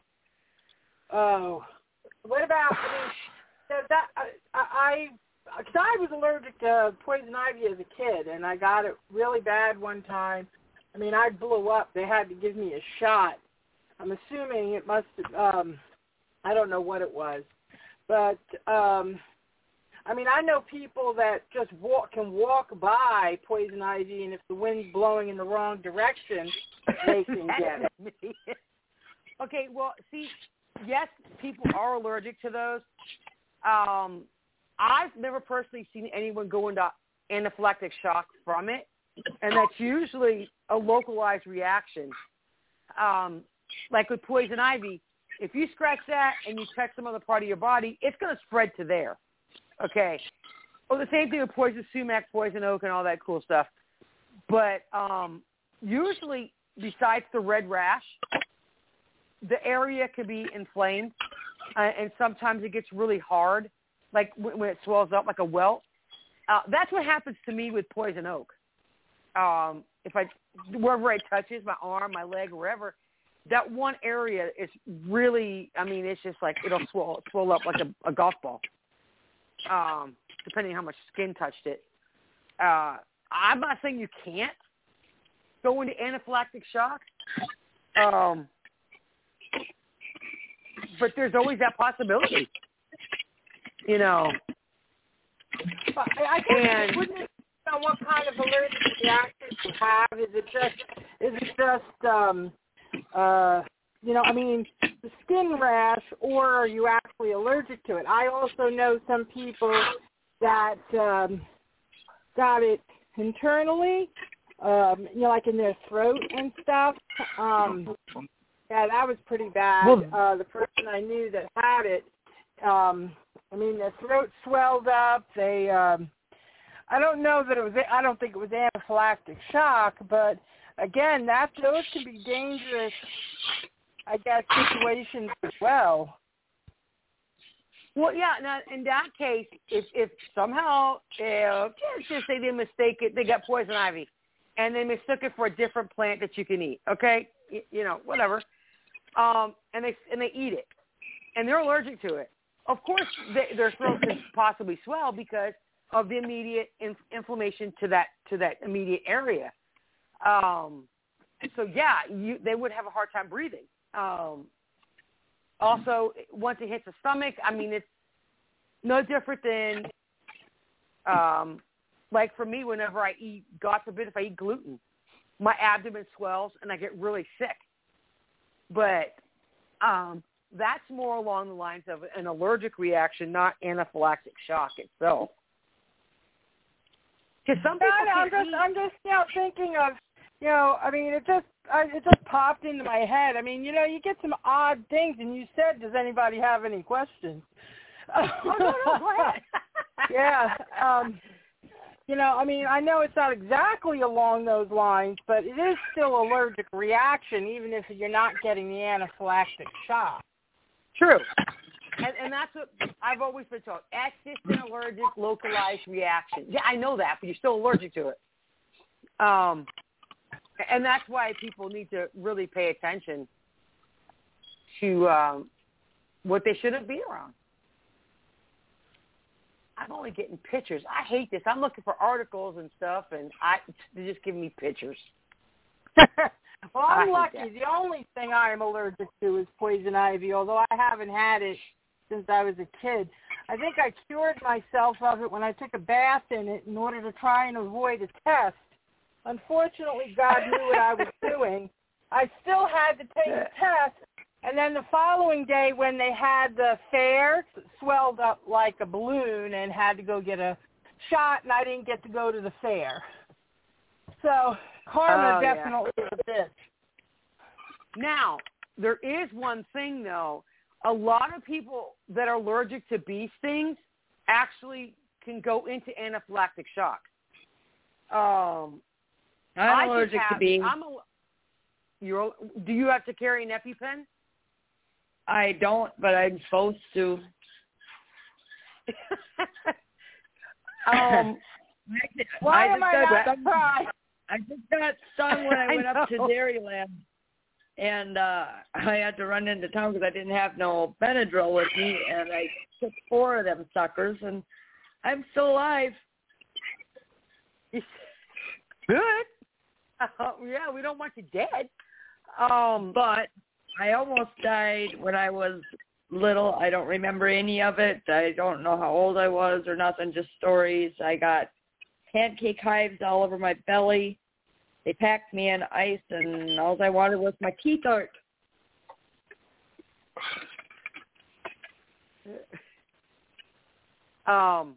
oh, what about? I mean, that I, I, cause I was allergic to poison ivy as a kid, and I got it really bad one time. I mean, I blew up. They had to give me a shot. I'm assuming it must have. Um, I don't know what it was. But, um, I mean, I know people that just walk can walk by poison ivy, and if the wind's blowing in the wrong direction, they can get it. Okay, well, see, yes, people are allergic to those. Um, I've never personally seen anyone go into anaphylactic shock from it, and that's usually a localized reaction. Um, like with poison ivy, if you scratch that and you touch some other part of your body, it's going to spread to there, okay? Well, the same thing with poison sumac, poison oak, and all that cool stuff. But um, usually, besides the red rash, the area can be inflamed, uh, and sometimes it gets really hard, like w- when it swells up like a welt. Uh, that's what happens to me with poison oak. Um, if I, wherever it touches, my arm, my leg, wherever, that one area is really, I mean, it's just like it'll swell, swell up like a, a golf ball, um, depending on how much skin touched it. Uh, I'm not saying you can't go into anaphylactic shock, um, but there's always that possibility, you know. But I, I guess and, wouldn't it depend on what kind of allergic reaction you have? Is it just, is it just, um, Uh, you know, I mean, the skin rash, or are you actually allergic to it? I also know some people that um, got it internally, um, you know, like in their throat and stuff. Um, yeah, that was pretty bad. Well, uh, the person I knew that had it, um, I mean, their throat swelled up. They, um, I don't know that it was, I don't think it was anaphylactic shock, but again, that those can be dangerous, I guess, situations as well. Well, yeah. Now, in that case, if if somehow, uh, let's just say they mistake it, they got poison ivy, and they mistook it for a different plant that you can eat. Okay, you, you know, whatever. Um, and they and they eat it, and they're allergic to it. Of course, they, their throat can possibly swell because of the immediate in, inflammation to that to that immediate area. Um, so yeah, you, they would have a hard time breathing. Um, also, once it hits the stomach, I mean, it's no different than, um, like for me, whenever I eat, God forbid, if I eat gluten, my abdomen swells and I get really sick. But um, that's more along the lines of an allergic reaction, not anaphylactic shock itself. Because some people no, no, I'm can't just, eat. I'm just, you know, thinking of, you know, I mean, it just, I, it just popped into my head. I mean, you know, you get some odd things, and you said, "Does anybody have any questions?" Oh no, no, go ahead. Yeah, um, you know, I mean, I know it's not exactly along those lines, but it is still allergic reaction, even if you're not getting the anaphylactic shock. True. And, and that's what I've always been told. That's just an allergic, localized reaction. Yeah, I know that, but you're still allergic to it. Um, and that's why people need to really pay attention to um, what they shouldn't be around. I'm only getting pictures. I hate this. I'm looking for articles and stuff, and I they're just giving me pictures. Well, I'm I lucky. hate that. The only thing I'm allergic to is poison ivy, although I haven't had it since I was a kid. I think I cured myself of it when I took a bath in it in order to try and avoid a test. Unfortunately, God knew what I was doing. I still had to take the test, and then the following day when they had the fair, it swelled up like a balloon and had to go get a shot, and I didn't get to go to the fair. So karma Oh, yeah. definitely is a bitch. Now, there is one thing, though. A lot of people that are allergic to bee stings actually can go into anaphylactic shock. Um, I'm I just allergic have, to bees. I'm a, you're, do you have to carry an EpiPen? I don't, but I'm supposed to. um, Why I am I just got not stung- surprised? I just got stung when I I went up to know. Dairyland, and uh, I had to run into town because I didn't have no Benadryl with me, and I took four of them suckers, and I'm still alive. Good. Uh, yeah, we don't want you dead. Um, But I almost died when I was little. I don't remember any of it. I don't know how old I was or nothing, just stories. I got pancake hives all over my belly. They packed me in ice, and all I wanted was my teeth out. Um,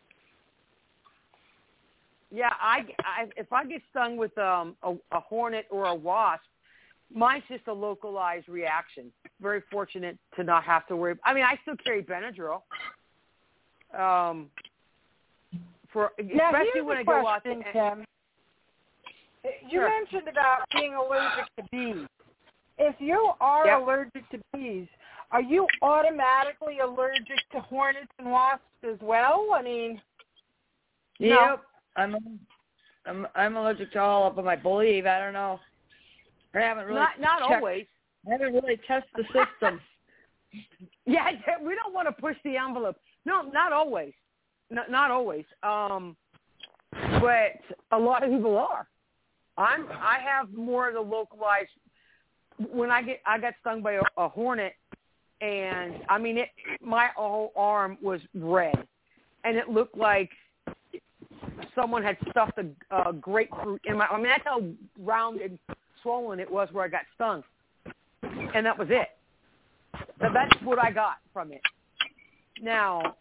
yeah, I, I if I get stung with um, a, a hornet or a wasp, mine's just a localized reaction. Very fortunate to not have to worry. I mean, I still carry Benadryl. Um, for Now, especially here's when a I go out. question, To, Tim. You Sure. mentioned about being allergic to bees. If you are Yep. allergic to bees, are you automatically allergic to hornets and wasps as well? I mean, Yep, No. I'm, I'm, I'm allergic to all of them. I believe. I don't know. I haven't really. not not checked. always. I haven't really tested the system. Yeah, we don't want to push the envelope. No, not always. No, not always. Um, but a lot of people are. I'm. I have more of the localized. When I get, I got stung by a, a hornet, and I mean, it. My whole arm was red, and it looked like someone had stuffed a, a grapefruit in my. I mean, that's how round and swollen it was where I got stung, and that was it. So that's what I got from it. Now,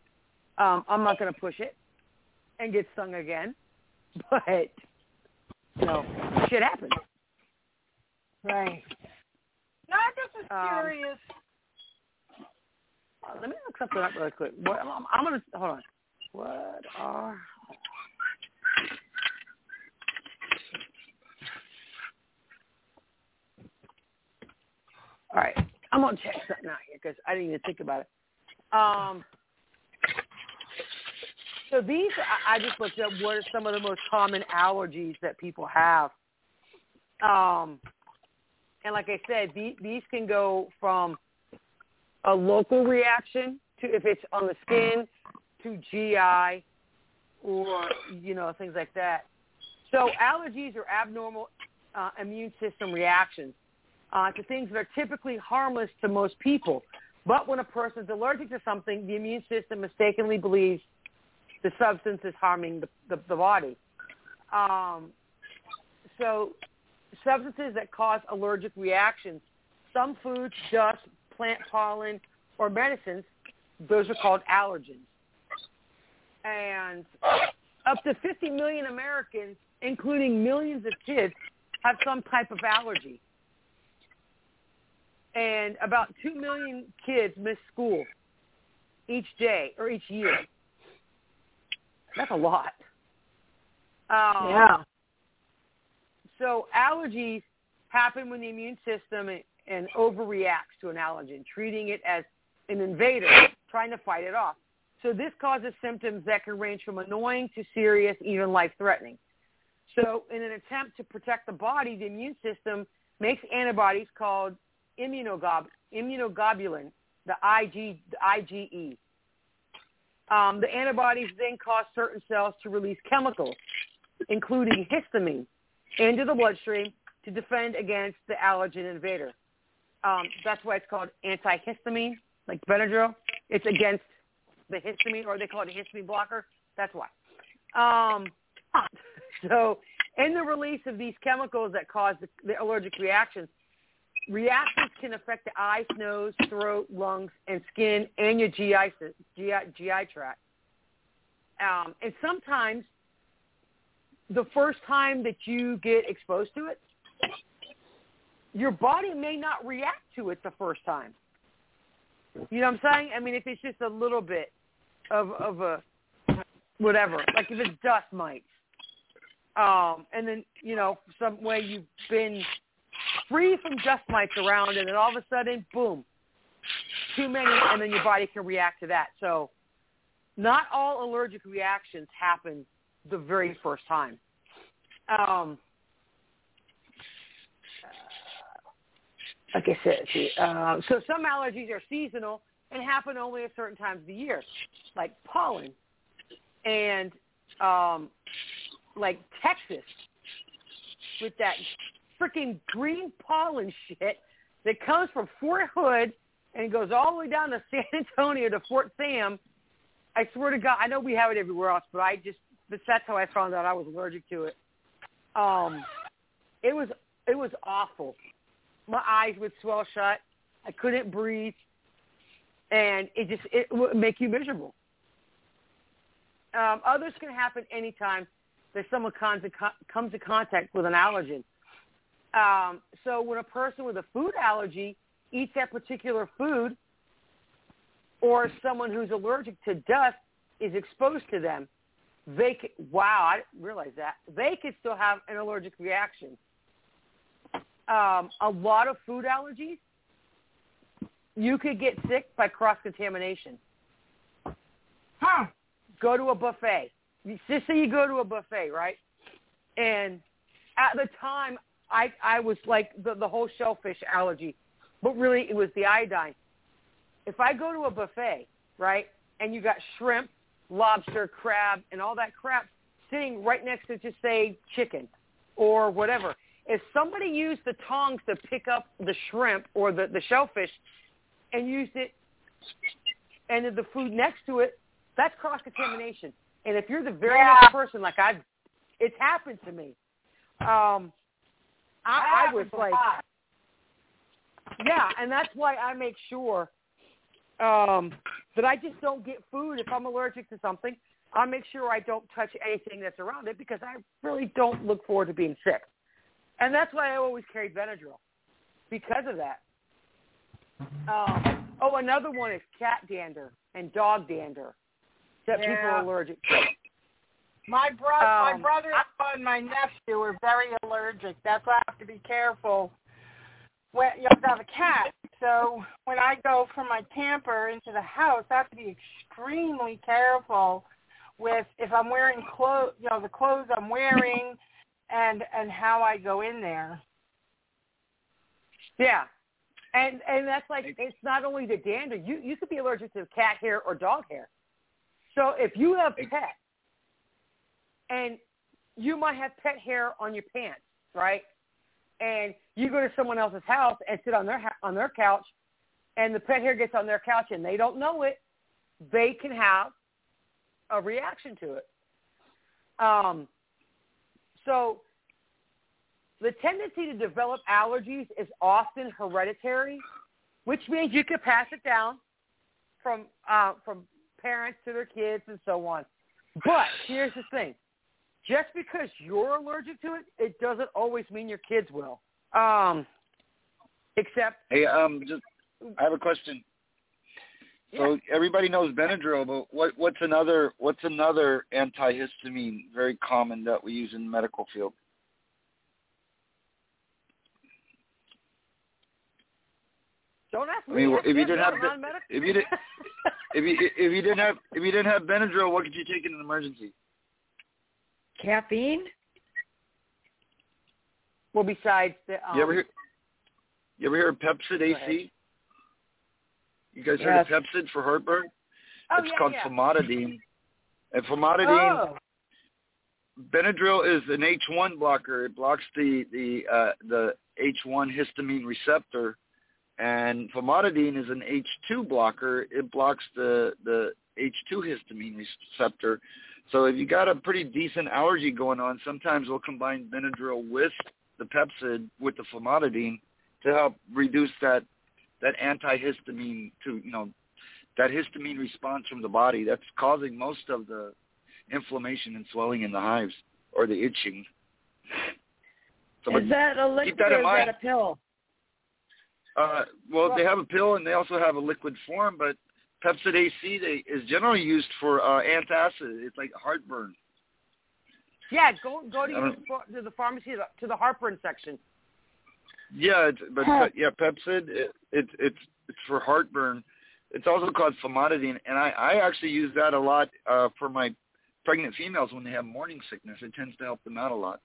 um, I'm not going to push it and get stung again, but you know, shit happens. Right. No, I'm just Um, curious. Uh, let me look something up really quick. What, I'm, I'm going to, hold on. What are, all right, I'm going to check something out here because I didn't even think about it. Um, so these, I, I just looked up what are some of the most common allergies that people have. Um, and like I said, these, these can go from a local reaction to if it's on the skin to G I or, you know, things like that. So allergies are abnormal uh, immune system reactions uh, to things that are typically harmless to most people. But when a person is allergic to something, the immune system mistakenly believes the substance is harming the, the, the body. Um, so substances that cause allergic reactions, some foods, dust, plant pollen, or medicines, those are called allergens. And up to fifty million Americans, including millions of kids, have some type of allergy. And about two million kids miss school each day or each year. That's a lot. Um, yeah. So allergies happen when the immune system and overreacts to an allergen, treating it as an invader, trying to fight it off. So this causes symptoms that can range from annoying to serious, even life-threatening. So in an attempt to protect the body, the immune system makes antibodies called immunogob- immunoglobulin, the I G, the I G E. Um, the antibodies then cause certain cells to release chemicals, including histamine, into the bloodstream to defend against the allergen invader. Um, that's why it's called antihistamine, like Benadryl. It's against the histamine, or they call it a histamine blocker. That's why. Um, so in the release of these chemicals that cause the, the allergic reactions, reactions can affect the eyes, nose, throat, lungs, and skin, and your G I, G I, G I tract. Um, and sometimes the first time that you get exposed to it, your body may not react to it the first time. You know what I'm saying? I mean, if it's just a little bit of of a whatever, like if it's dust mites, um, and then, you know, some way you've been free from dust mites around, and then all of a sudden, boom, too many, and then your body can react to that. So not all allergic reactions happen the very first time. Um, like I said, see, uh, so some allergies are seasonal and happen only at certain times of the year, like pollen and um, like Texas with that freaking green pollen shit that comes from Fort Hood and goes all the way down to San Antonio to Fort Sam. I swear to God, I know we have it everywhere else, but I just, that's how I found out I was allergic to it. Um, it was, it was awful. My eyes would swell shut. I couldn't breathe. And it just, it would make you miserable. Um, others can happen anytime that someone comes in, comes in contact with an allergen. Um, so when a person with a food allergy eats that particular food, or someone who's allergic to dust is exposed to them, they can, wow, I didn't realize that. They could still have an allergic reaction. Um, a lot of food allergies, you could get sick by cross-contamination. Huh. Go to a buffet. Just say you go to a buffet, right? And at the time, I, I was like the, the whole shellfish allergy, but really it was the iodine. If I go to a buffet, right, and you got shrimp, lobster, crab, and all that crap sitting right next to, just say, chicken or whatever, if somebody used the tongs to pick up the shrimp or the, the shellfish and used it and the food next to it, that's cross-contamination. And if you're the very yeah. next person, like I've, it's happened to me. Um, I, I was like, yeah, and that's why I make sure um, that I just don't get food. If I'm allergic to something, I'll make sure I don't touch anything that's around it because I really don't look forward to being sick. And that's why I always carry Benadryl, because of that. Um, oh, another one is cat dander and dog dander that Yeah. people are allergic to. My brother, Um, my brother-in-law and my nephew are very allergic. That's why I have to be careful. When you have to have a cat, so when I go from my camper into the house, I have to be extremely careful with if I'm wearing clothes, you know, the clothes I'm wearing, and and how I go in there. Yeah, and and that's like it's not only the dander. You you could be allergic to cat hair or dog hair. So if you have pets, and you might have pet hair on your pants, right? And you go to someone else's house and sit on their on their couch, and the pet hair gets on their couch and they don't know it, they can have a reaction to it. Um, so the tendency to develop allergies is often hereditary, which means you can pass it down from uh, from parents to their kids and so on. But here's the thing. Just because you're allergic to it, it doesn't always mean your kids will. Um, except... Hey, um, just I have a question. Yeah. So everybody knows Benadryl, but what, what's another what's another antihistamine very common that we use in the medical field? Don't ask I me. mean, Ask if you them. didn't have They're Ben- non-medical. if you did if you if you didn't have if you didn't have Benadryl, what could you take in an emergency? Caffeine? Well, besides the... Um, You ever hear you ever hear of Pepsid A C? You guys heard of Yes. Pepsid for heartburn? Oh, It's yeah, called yeah. famotidine. And famotidine, Oh. Benadryl is an H one blocker. It blocks the the uh, the H one histamine receptor, and famotidine is an H two blocker. It blocks the the H two histamine receptor. So if you got a pretty decent allergy going on, sometimes we'll combine Benadryl with the Pepsid with the famotidine to help reduce that that antihistamine to you know that histamine response from the body that's causing most of the inflammation and swelling in the hives or the itching. So Is that a liquid keep that in or is mind. that a pill? Uh, well, they have a pill and they also have a liquid form, but Pepsid A C they, is generally used for uh, antacid. It's like heartburn. Yeah, go go to, I your, don't- to the pharmacy, to the, to the heartburn section. Yeah, it's, but Huh. yeah, Pepsid it, it, it's it's for heartburn. It's also called famotidine, and I, I actually use that a lot uh, for my pregnant females when they have morning sickness. It tends to help them out a lot.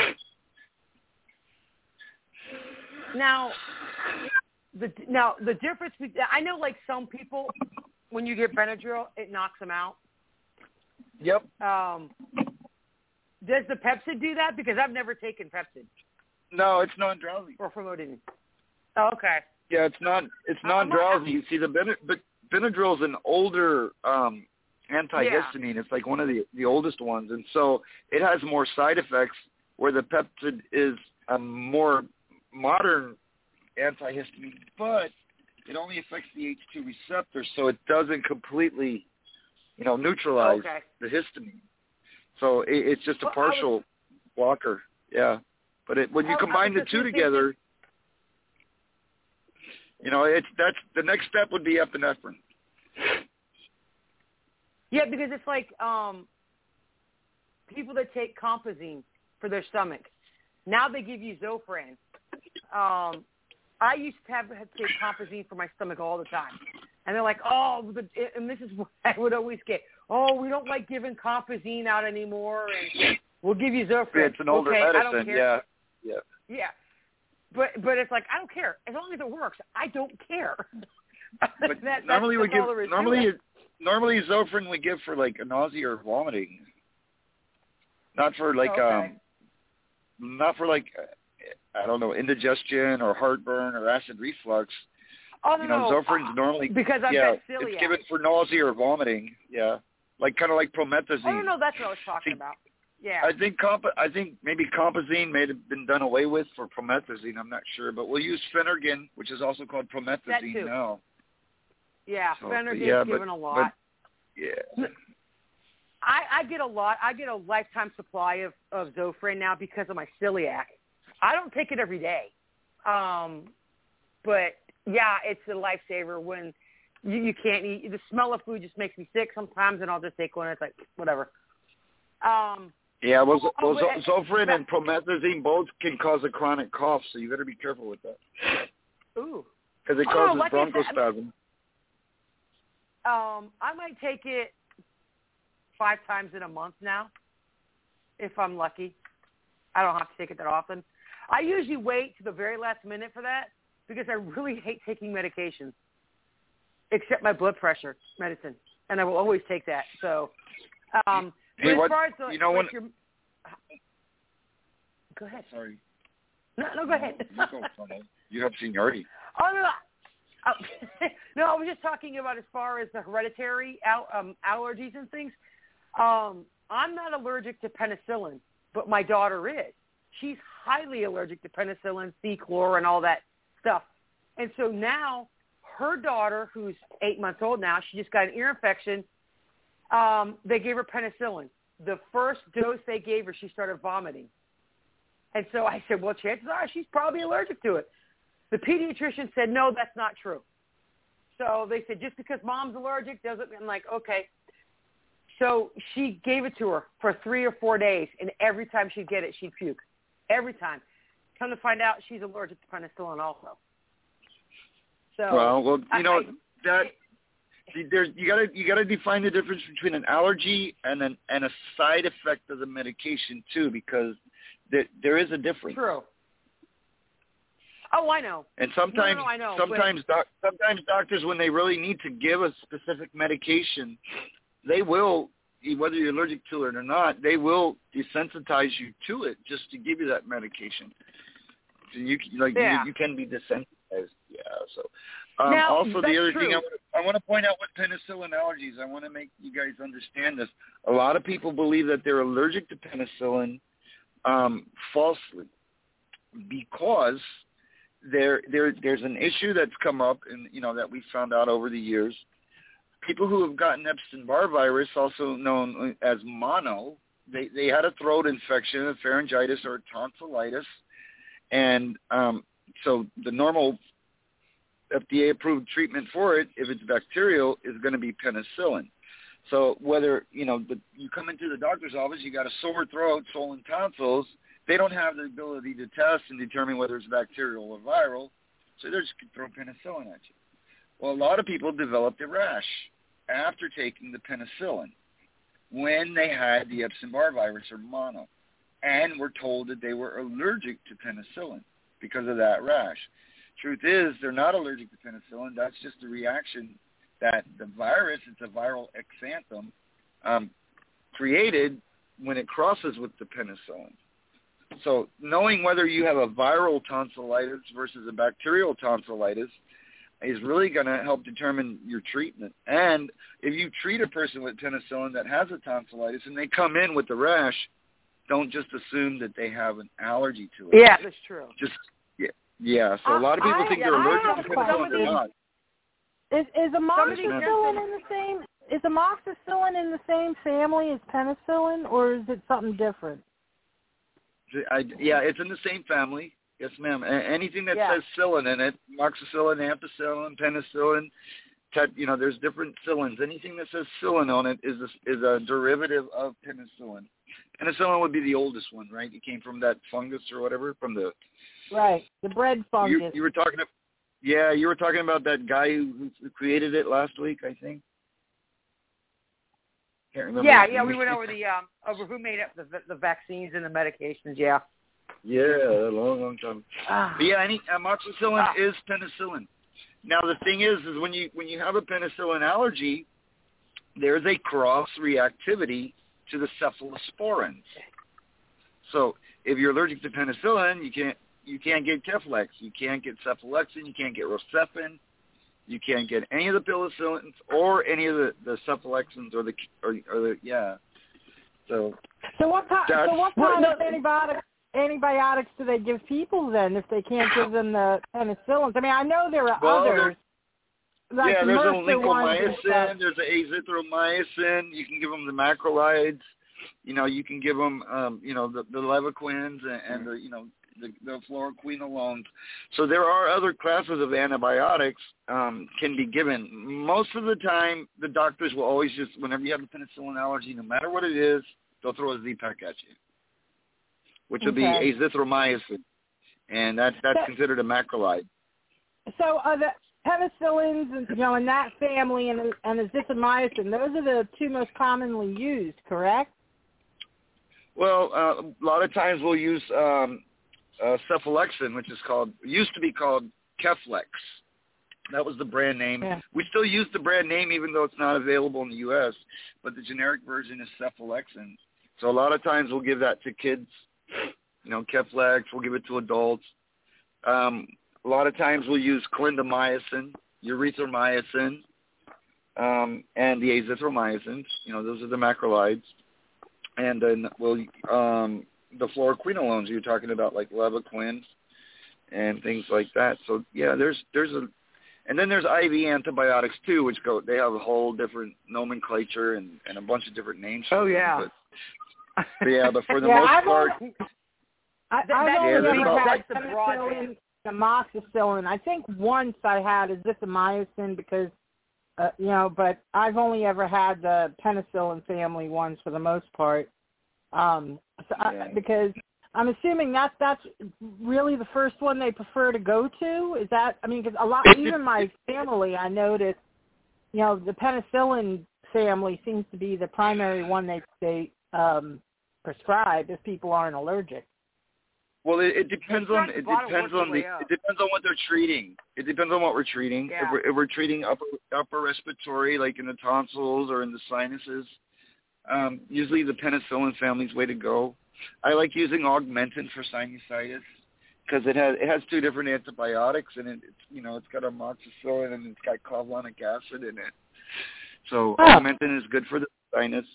Now, the now the difference. be- I know, like some people, when you get Benadryl, it knocks them out. Yep. Um, does the Pepsid do that? Because I've never taken Pepsid No, it's non-drowsy. or Famotidine. Oh, okay. Yeah, it's not. It's I'm not- non-drowsy. You see, the Ben- but Benadryl is an older um, antihistamine. It's like one of the the oldest ones, and so it has more side effects. Where the Pepsid is a more modern antihistamine, but it only affects the H two receptor, so it doesn't completely, you know, neutralize Okay. the histamine. So it, it's just a Well, I partial was- blocker. Yeah, but it, when you I- I combine was the just two thinking- together, you know, it's that's the next step would be epinephrine. Yeah, because it's like um, people that take Compazine for their stomach. Now they give you Zofran. Um, I used to have to take Compazine for my stomach all the time. And they're like, oh, the, and this is what I would always get. Oh, we don't like giving Compazine out anymore, and we'll give you Zofran. Yeah, it's an older okay, I medicine. don't care. Yeah, yeah. Yeah. But but it's like, I don't care. As long as it works, I don't care. But that, normally we that's give all there is to normally it. it, normally Zofran we give for like nausea or vomiting, not for like Okay. um, not for like uh, I don't know indigestion or heartburn or acid reflux. Oh, no, You know, no. Zofran's normally Because I've yeah, got celiac. it's given for nausea or vomiting. Yeah, like kind of like promethazine. Oh, no, no, that's what I was talking See, about. Yeah. I think comp- I think maybe Compazine may have been done away with for promethazine. I'm not sure, but we'll use Phenergan, which is also called promethazine too. now. Yeah, So, Phenergan's yeah, but- given a lot. Yeah. I, I get a lot. I get a lifetime supply of, of Zofran now because of my celiac. I don't take it every day. Um, but, yeah, it's a lifesaver when you, you can't eat. The smell of food just makes me sick sometimes, and I'll just take one. It's like, whatever. Um, yeah, well, oh, well but, Zofran and promethazine both can cause a chronic cough, so you got to be careful with that. Ooh. Because it oh, causes like bronchospasm. Um, I might take it five times in a month now, if I'm lucky. I don't have to take it that often. I usually wait to the very last minute for that because I really hate taking medications, except my blood pressure medicine, and I will always take that. So, um, hey, as what, far as the, you know like when? your, go ahead. Sorry. No, no, go ahead. You, go, you have seniority. Oh no, no. Oh, no, I was just talking about as far as the hereditary al- um, allergies and things. Um, I'm not allergic to penicillin, but my daughter is. She's highly allergic to penicillin, C-chlor, and all that stuff. And so now her daughter, who's eight months old now, she just got an ear infection. Um, they gave her penicillin. The first dose they gave her, she started vomiting. And so I said, well, chances are she's probably allergic to it. The pediatrician said, no, that's not true. So they said, just because mom's allergic doesn't mean, I'm like, okay. So she gave it to her for three or four days, and every time she'd get it, she'd puke. Every time. Come to find out, she's allergic to penicillin also. So, well, well, you know I, that there's you gotta you gotta define the difference between an allergy and an and a side effect of the medication too, because there there is a difference. True. Oh, I know. And sometimes, no, no, I know, sometimes, but... doc, sometimes doctors, when they really need to give a specific medication, they will, whether you're allergic to it or not, they will desensitize you to it just to give you that medication. So you like yeah. you, you can be desensitized. Yeah. So um, now, also the other true. thing I want, to, I want to point out with penicillin allergies, I want to make you guys understand this. A lot of people believe that they're allergic to penicillin um, falsely because There, there, there's an issue that's come up, and you know that we found out over the years. People who have gotten Epstein-Barr virus, also known as mono, they they had a throat infection, a pharyngitis, or a tonsillitis, and um, so the normal F D A-approved treatment for it, if it's bacterial, is going to be penicillin. So whether you know the, you come into the doctor's office, you got a sore throat, swollen tonsils. They don't have the ability to test and determine whether it's bacterial or viral, so they're just going to throw penicillin at you. Well, a lot of people developed a rash after taking the penicillin when they had the Epstein-Barr virus or mono, and were told that they were allergic to penicillin because of that rash. Truth is, they're not allergic to penicillin. That's just a reaction that the virus, it's a viral exanthem, um, created when it crosses with the penicillin. So knowing whether you have a viral tonsillitis versus a bacterial tonsillitis is really going to help determine your treatment. And if you treat a person with penicillin that has a tonsillitis and they come in with the rash, don't just assume that they have an allergy to it. Yeah, that's true. Just yeah, yeah. So a lot of people I, think I, they're I allergic to penicillin. They're not. Is is amoxicillin in the same? Is amoxicillin in the same family as penicillin, or is it something different? I, yeah, it's in the same family. Yes, ma'am. A- anything that yeah. says psyllin in it, amoxicillin, ampicillin, penicillin, tet, you know, there's different psyllins. Anything that says psyllin on it is a, is a derivative of penicillin. Penicillin would be the oldest one, right? It came from that fungus or whatever, from the... Right, the bread fungus. You, you were talking about, yeah, you were talking about that guy who, who created it last week, I think. Can't remember. Yeah, yeah, we went over the um, over who made up the the vaccines and the medications. Yeah. Yeah, a long, long time. Ah. But yeah, any amoxicillin Ah. is penicillin. Now the thing is, is when you when you have a penicillin allergy, there's a cross reactivity to the cephalosporins. So if you're allergic to penicillin, you can't you can't get Keflex, you can't get cephalexin, you can't get Rocephin. You can't get any of the penicillins or any of the, the cephalexins or the or, or the yeah. So so what kind that's, so what kind of antibiotics antibiotics do they give people then if they can't give them the penicillins? I mean, I know there are well, others. like yeah, the there's a MRSA ones and stuff. lincomycin, there's a azithromycin. You can give them the macrolides. You know, you can give them, um, you know, the, the levaquins and, and the, you know, the, the fluoroquinolones. So there are other classes of antibiotics um, can be given. Most of the time, the doctors will always just, whenever you have a penicillin allergy, no matter what it is, they'll throw a Z-Pak at you, which would Okay. be azithromycin, and that, that's So- considered a macrolide. So uh, the penicillins, and, you know, in that family, and and azithromycin, those are the two most commonly used, correct? Well, uh, a lot of times we'll use um, uh, cephalexin, which is called, used to be called Keflex. That was the brand name. Yeah. We still use the brand name even though it's not available in the U S, but the generic version is cephalexin. So a lot of times we'll give that to kids, you know, Keflex. We'll give it to adults. Um, a lot of times we'll use clindamycin, erythromycin, um, and the azithromycins. You know, those are the macrolides. And then we'll um, the fluoroquinolones you're talking about, like levaquin and things like that. So yeah, there's there's a, and then there's I V antibiotics too, which go they have a whole different nomenclature and, and a bunch of different names. Oh yeah. But, but yeah, but for the yeah, most I've part, only, I, That- I've that only is ever about- had like the broad penicillin, amoxicillin. I think once I had azithromycin because, uh, you know, but I've only ever had the penicillin family ones for the most part. Um, so Yeah. I, because I'm assuming that's that's really the first one they prefer to go to. Is that? I mean, because a lot, even my family, I noticed, you know, the penicillin family seems to be the primary one they they um, prescribe if people aren't allergic. well, it, it depends on it Bottom depends works on the their way up. it depends on what they're treating. It depends on what we're treating. Yeah. If we're if we're treating upper upper respiratory, like in the tonsils or in the sinuses, um, usually the penicillin family's way to go. I like using Augmentin for sinusitis because it has it has two different antibiotics and it it's, you know it's got amoxicillin and it's got clavulanic acid in it. So Oh. Augmentin is good for the sinus.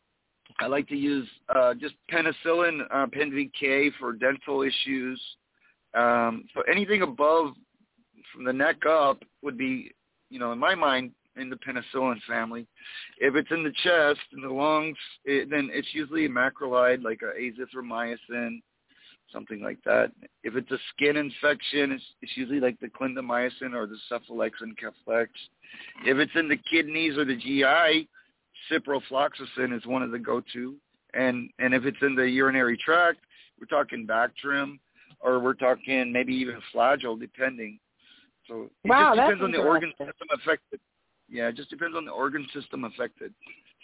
I like to use uh, just penicillin, uh, Pen V K for dental issues. Um, so anything above from the neck up would be, you know, in my mind, in the penicillin family. If it's in the chest, in the lungs, it, then it's usually a macrolide like a azithromycin, something like that. If it's a skin infection, it's, it's usually like the clindamycin or the cephalexin Keflex. If it's in the kidneys or the G I, ciprofloxacin is one of the go-to. And and if it's in the urinary tract, we're talking Bactrim, or we're talking maybe even Flagyl, depending. So it Wow, just that's depends on the organ interesting. system affected. Yeah, it just depends on the organ system affected.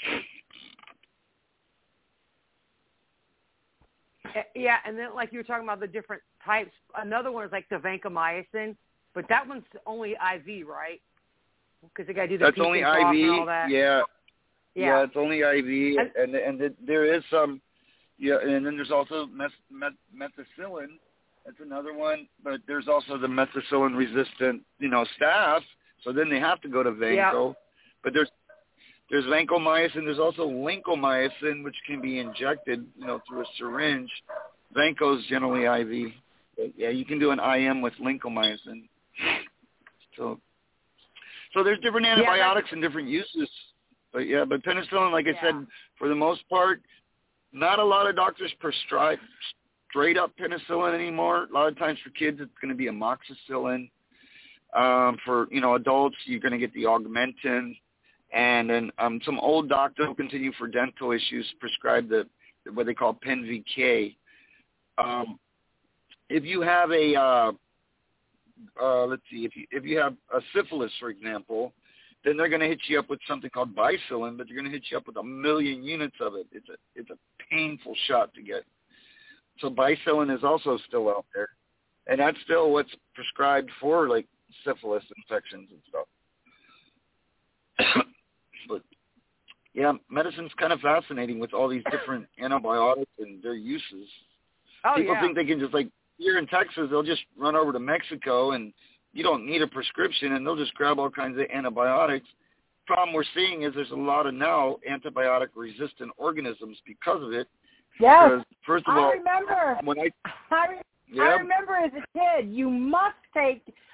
Yeah, and then like you were talking about the different types. Another one is like the vancomycin, but that one's only I V, right? Because they got to do the That's peak only and trough I V. and all that. Yeah. Yeah. yeah, it's only I V, And- and and, and there is some. Yeah, and then there's also meth, meth, methicillin. That's another one, but there's also the methicillin-resistant, you know, staph. So then they have to go to Vanco. Yeah. But there's there's vancomycin. There's also lincomycin, which can be injected, you know, through a syringe. Vanco's generally I V. But yeah, you can do an I M with lincomycin. So, so there's different Yeah, antibiotics and different uses. But yeah, but penicillin, like I Yeah. said, for the most part, not a lot of doctors prescribe straight up penicillin anymore. A lot of times for kids, it's going to be amoxicillin. Um, for, you know, adults, you're going to get the Augmentin. And then um, some old doctors who continue for dental issues prescribe the what they call Pen V K. Um, if you have a, uh, uh, let's see, if you, if you have a syphilis, for example, then they're going to hit you up with something called Bicillin, but they're going to hit you up with a million units of it. It's a it's a painful shot to get. So Bicillin is also still out there, and that's still what's prescribed for like syphilis infections and stuff. But yeah, medicine's kind of fascinating with all these different antibiotics and their uses. Oh, People yeah. think they can just like here in Texas, they'll just run over to Mexico and you don't need a prescription, and they'll just grab all kinds of antibiotics. Problem we're seeing is there's a lot of now antibiotic-resistant organisms because of it. Yes, Because first of I all, remember. when I I, yeah, I remember as a kid, you must take.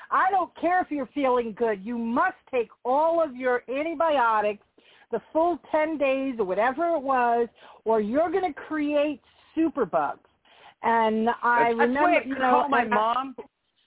I don't care if you're feeling good. You must take all of your antibiotics, the full ten days or whatever it was, or you're going to create superbugs. And I That's remember, why I you call know, my I, mom.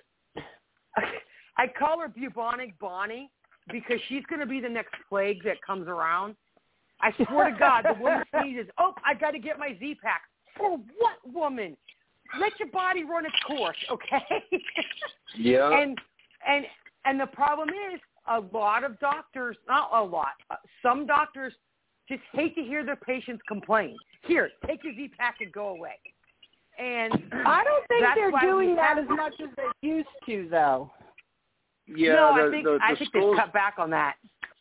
I call her bubonic Bonnie because she's going to be the next plague that comes around. I swear to God, the woman sneezes. Oh, I got to get my Z-Pack. For what, woman? Let your body run its course, okay? Yeah. And and and the problem is, a lot of doctors, not a lot, uh, some doctors just hate to hear their patients complain. Here, take your Z-Pack and go away. And I don't think that's they're why doing we that have- as much as they used to, though. Yeah, no, the, I think the, the I think schools, they've cut back on that.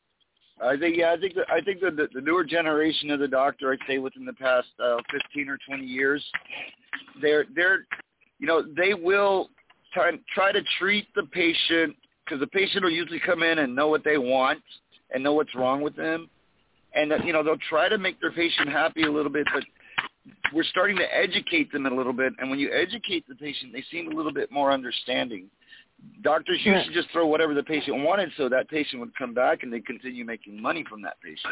I think yeah, I think the, I think the, the the newer generation of the doctor, I'd say within the past uh, fifteen or twenty years, they're they're you know they will try try to treat the patient, because the patient will usually come in and know what they want and know what's wrong with them, and uh, you know they'll try to make their patient happy a little bit, but we're starting to educate them a little bit, and when you educate the patient, they seem a little bit more understanding. Doctors used to just throw whatever the patient wanted, so that patient would come back and they continue making money from that patient.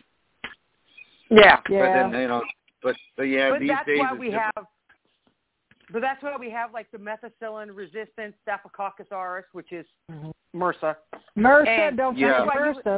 Yeah, But yeah. then you know, but but yeah, but these that's days why it's we different. have. But that's why we have like the methicillin-resistant Staphylococcus aureus, which is MRSA. MRSA, And don't yeah. forget MRSA.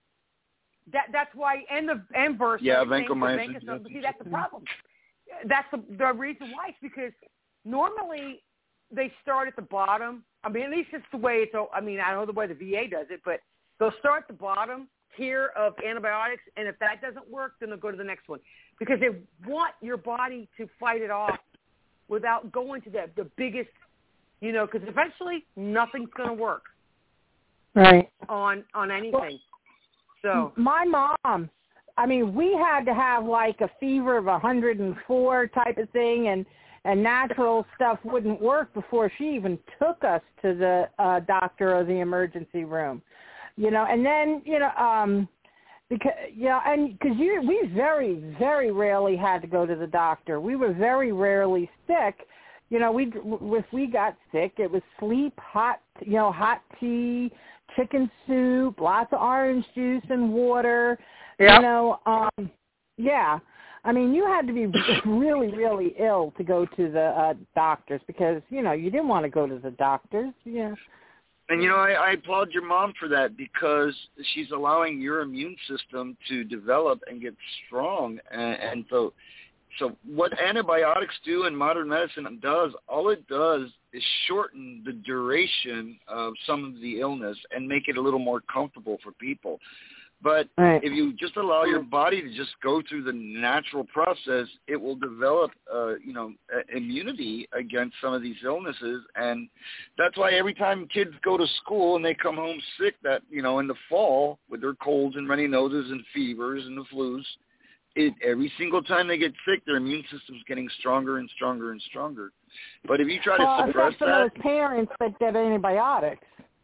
That that's why, and the and MRSA. Yeah, same thing, vancomycin. the vancomycin. See, that's the problem. That's the the reason why. It's because normally they start at the bottom. I mean, at least it's the way it's. I mean, I don't know the way the V A does it, but they'll start at the bottom tier of antibiotics, and if that doesn't work, then they'll go to the next one because they want your body to fight it off without going to the the biggest, you know, because eventually nothing's going to work. Right. On on anything. Well, so my mom, I mean, we had to have like a fever of one hundred four type of thing, and and natural stuff wouldn't work before she even took us to the uh, doctor or the emergency room, you know. And then, you know, um, because you know, and because you, we very, very rarely had to go to the doctor. We were very rarely sick. You know, we if we got sick, it was sleep, hot, you know, hot tea, chicken soup, lots of orange juice and water. Yep. You know, um, yeah. I mean, you had to be really, really ill to go to the uh, doctors because, you know, you didn't want to go to the doctors. Yeah. And, you know, I, I applaud your mom for that because she's allowing your immune system to develop and get strong. And, and so so what antibiotics do and modern medicine does, all it does is shorten the duration of some of the illness and make it a little more comfortable for people. But right. if you just allow your body to just go through the natural process, it will develop, uh, you know, immunity against some of these illnesses. And that's why every time kids go to school and they come home sick that, you know, in the fall with their colds and runny noses and fevers and the flus, it, every single time they get sick, their immune system's getting stronger and stronger and stronger. But if you try well, to suppress for that... those parents that get antibiotics.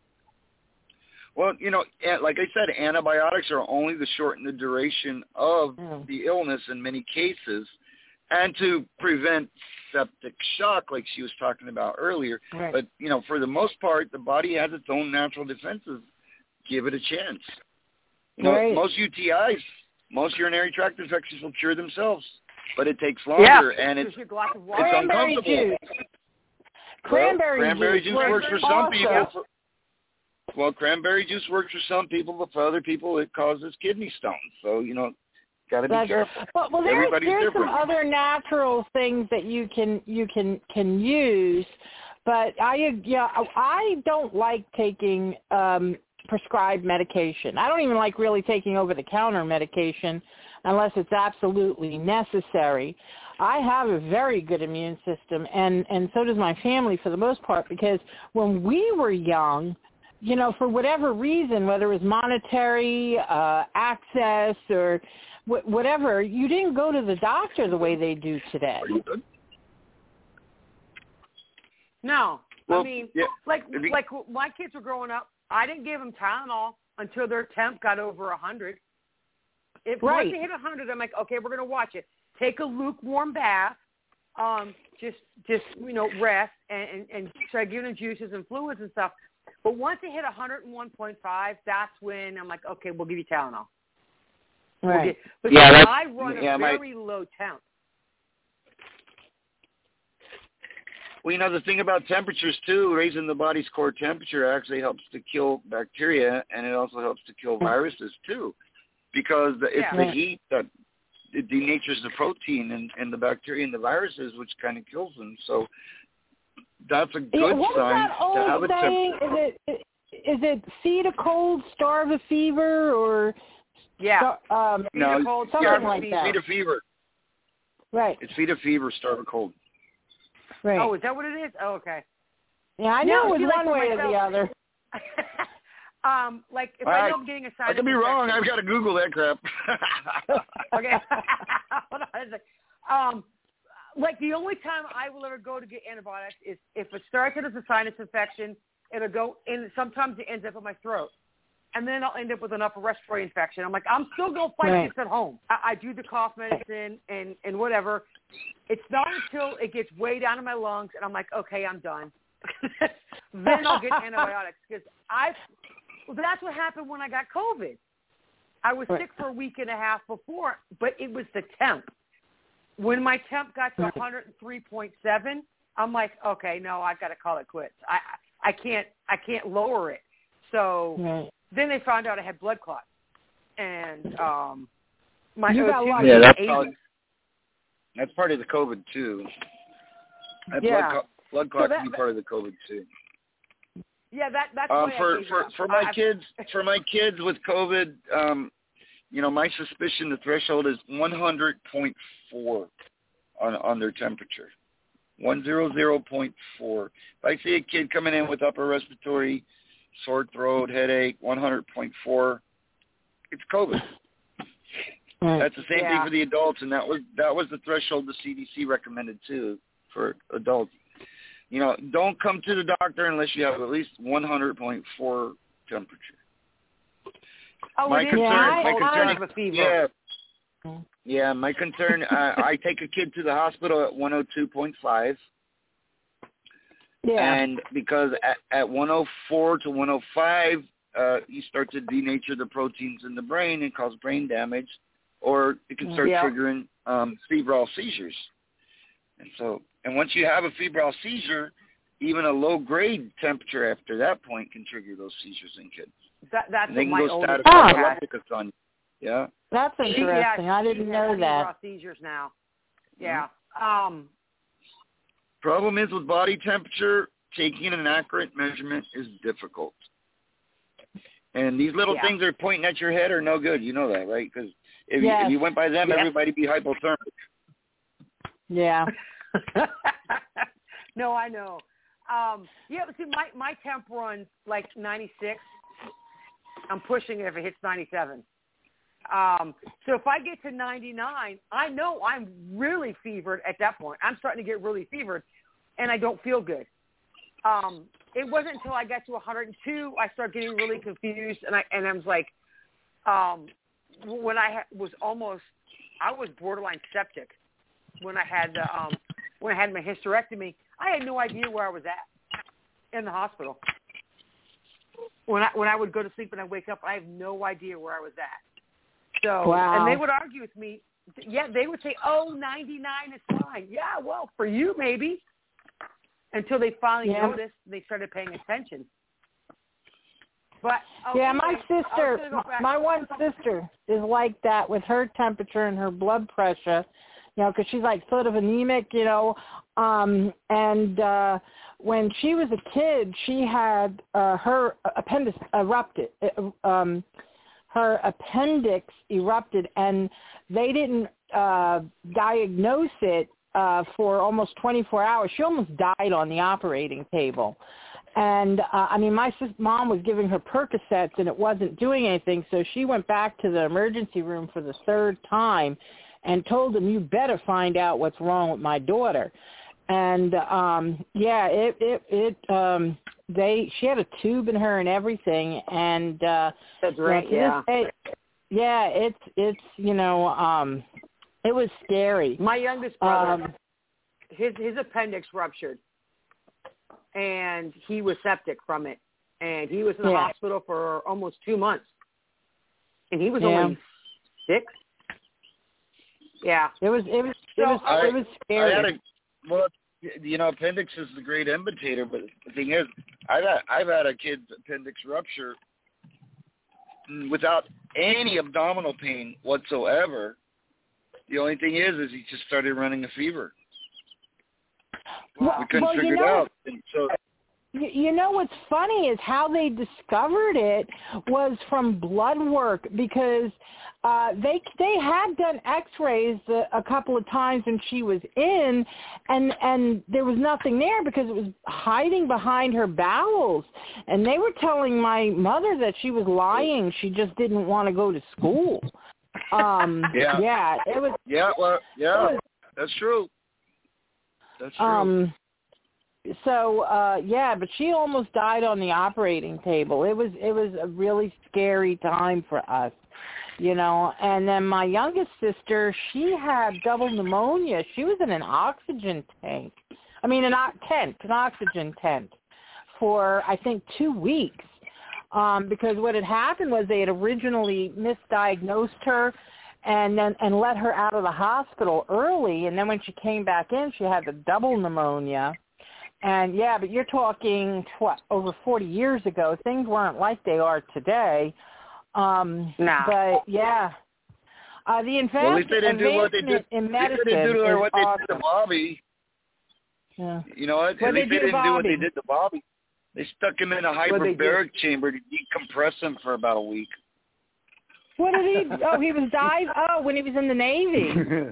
Well, you know, like I said, antibiotics are only to shorten the duration of mm. the illness in many cases and to prevent septic shock like she was talking about earlier. Right. But, you know, for the most part, the body has its own natural defenses. Give it a chance. You know, right. most U T Is, most urinary tract infections will cure themselves, but it takes longer yeah. and it's, There's a glass of water. it's Cranberry uncomfortable. Juice. Cranberry, well, cranberry juice, juice works for some also. people. Well, cranberry juice works for some people, but for other people it causes kidney stones. So, you know, got to be That's, careful. Well, well there's, Everybody's there's different. some other natural things that you can you can can use, but I yeah I don't like taking um, prescribed medication. I don't even like really taking over-the-counter medication unless it's absolutely necessary. I have a very good immune system, and, and so does my family for the most part, because when we were young, you know, for whatever reason, whether it was monetary, uh, access, or wh- whatever, you didn't go to the doctor the way they do today. Are you good? No. Well, I mean, yeah. like You, like when my kids were growing up, I didn't give them Tylenol until their temp got over one hundred. If Right. once they hit one hundred, I'm like, okay, we're going to watch it. Take a lukewarm bath, um, just, just you know, rest, and, and, and try giving them juices and fluids and stuff. But once it hit one hundred one point five, that's when I'm like, okay, we'll give you Tylenol. Right. We'll get, but Yeah, that's, I run a yeah, very my, low temp. Well, you know, the thing about temperatures, too, raising the body's core temperature actually helps to kill bacteria, and it also helps to kill viruses, too, because the, it's Yeah. the heat that it denatures the protein and, and the bacteria and the viruses, which kind of kills them. So that's a good yeah, what sign is that old to have a saying? temperature. Is it, is it feed a cold, starve a fever, or Yeah. star, um, Feed No, a cold, something starve a like fever. that? Feed a fever. Right. It's feed a fever, starve a cold. Right. Oh, is that what it is? Oh, okay. Yeah, I No, knew it see, was like one for way or myself- the other. um, like if I- I know I'm getting a sinus I could be wrong. infection- I've got to Google that crap. Okay. Hold on a second. Um, like the only time I will ever go to get antibiotics is if it starts out as a sinus infection, it'll go in. Sometimes it ends up in my throat, and then I'll end up with an upper respiratory infection. I'm like, I'm still gonna fight Right. this at home. I, I do the cough medicine and and whatever. It's not until it gets way down in my lungs and I'm like, okay, I'm done. Then I'll get antibiotics because I. Well, that's what happened when I got COVID. I was Right. sick for a week and a half before, but it was the temp. When my temp got to Right. one hundred three point seven, I'm like, okay, no, I've got to call it quits. I I can't I can't lower it. So Right. then they found out I had blood clots, and um, my You got O two lucky. was Yeah, that's eighty. probably, that's part of the COVID, too. That Yeah. blood, co- blood clot So that- can be part of the COVID, too. Yeah, that that's Um, why I for gave it for up. for my I- kids for my kids with COVID, um, you know, my suspicion the threshold is one hundred point four on on their temperature, one hundred point four. If I see a kid coming in with upper respiratory, sore throat, headache, one hundred point four, it's COVID. Right. That's the same Yeah. thing for the adults, and that was that was the threshold the C D C recommended too for adults. You know, don't come to the doctor unless you have at least one hundred point four temperature. Oh, my it is. concern, Yeah, my I- concern, I- of a fever. yeah, yeah. My concern. I, I take a kid to the hospital at one hundred two point five, Yeah. and because at, at one hundred four to one hundred five, uh, you start to denature the proteins in the brain and cause brain damage, or it can start Yeah. triggering um, febrile seizures. And so, and once you have a febrile seizure, even a low-grade temperature after that point can trigger those seizures in kids. That, that's And they what can my go oldest status Oh. daughter had. epilepticus on you. Yeah. That's She- interesting. yeah, I she didn't has know febrile that. seizures now. Yeah. Um. Problem is with body temperature, taking an accurate measurement is difficult. And these little Yeah. things that are pointing at your head are no good. You know that, right? Because if, you- Yes. if you went by them, Yes. everybody'd be hypothermic. Yeah. No, I know. Um, yeah, but see, my my temp runs like ninety-six. I'm pushing it if it hits ninety-seven. Um, so if I get to ninety-nine, I know I'm really fevered at that point. I'm starting to get really fevered, and I don't feel good. Um, it wasn't until I got to one hundred two I started getting really confused, and I and I was like, um, when I ha- was almost, I was borderline septic when I had the um, when I had my hysterectomy. I had no idea where I was at in the hospital. When I when I would go to sleep and I wake up, I have no idea where I was at. So, Wow. and they would argue with me. Yeah, they would say, "Oh, ninety-nine is fine." Yeah, well, for you maybe. Until they finally Yeah. noticed, they started paying attention. But oh, Yeah, anyway, my I was sister, gonna go back- my one sister is like that with her temperature and her blood pressure, you know, because she's like sort of anemic, you know, um, and uh, when she was a kid, she had uh, her appendix erupted, uh, um, her appendix erupted, and they didn't uh, diagnose it uh, for almost twenty-four hours. She almost died on the operating table. And, uh, I mean, my sis- mom was giving her Percocets, and it wasn't doing anything, so she went back to the emergency room for the third time and told them, you better find out what's wrong with my daughter. And, um, yeah, it, it, it, um, they, she had a tube in her and everything, and, uh, That's right, yeah, to yeah. this day, yeah, it's, it's, you know, um, it was scary. My youngest brother, Um, his his appendix ruptured, and he was septic from it. and he was in the Yeah. hospital for almost two months, and he was Yeah. only six. Yeah, It was it was it So, was I- it was I scary. had a well, you know, appendix is the great imitator, but the thing is, I've had, I've had a kid's appendix rupture without any abdominal pain whatsoever. The only thing is, is he just started running a fever. Well, We couldn't well, you figure it know, out. And so You you know what's funny is how they discovered it was from blood work, because uh, they they had done X-rays a, a couple of times when she was in, and and there was nothing there because it was hiding behind her bowels, and they were telling my mother that she was lying. She just didn't want to go to school. Um, Yeah. yeah, it was. yeah, well, yeah, it was that's true. That's true. Um, so uh, yeah, but she almost died on the operating table. It was it was a really scary time for us, you know. And then my youngest sister, she had double pneumonia. She was in an oxygen tank. I mean, an o- tent, an oxygen tent, for I think two weeks. Um, because what had happened was they had originally misdiagnosed her and then and let her out of the hospital early, and then when she came back in, she had the double pneumonia. And yeah, but you're talking what, over forty years ago. Things weren't like they are today. Um, Nah. But yeah, uh, the advance, Well, at least they didn't do what they advancement did. in At least medicine they didn't do to her is what they did awesome. to Bobby. Yeah. You know what? What'd At they least they do to didn't do what they Bobby? did to Bobby. They stuck him in a What'd they do? hyperbaric chamber to decompress him for about a week. What did he? Oh, he was dive. Oh, when he was in the Navy.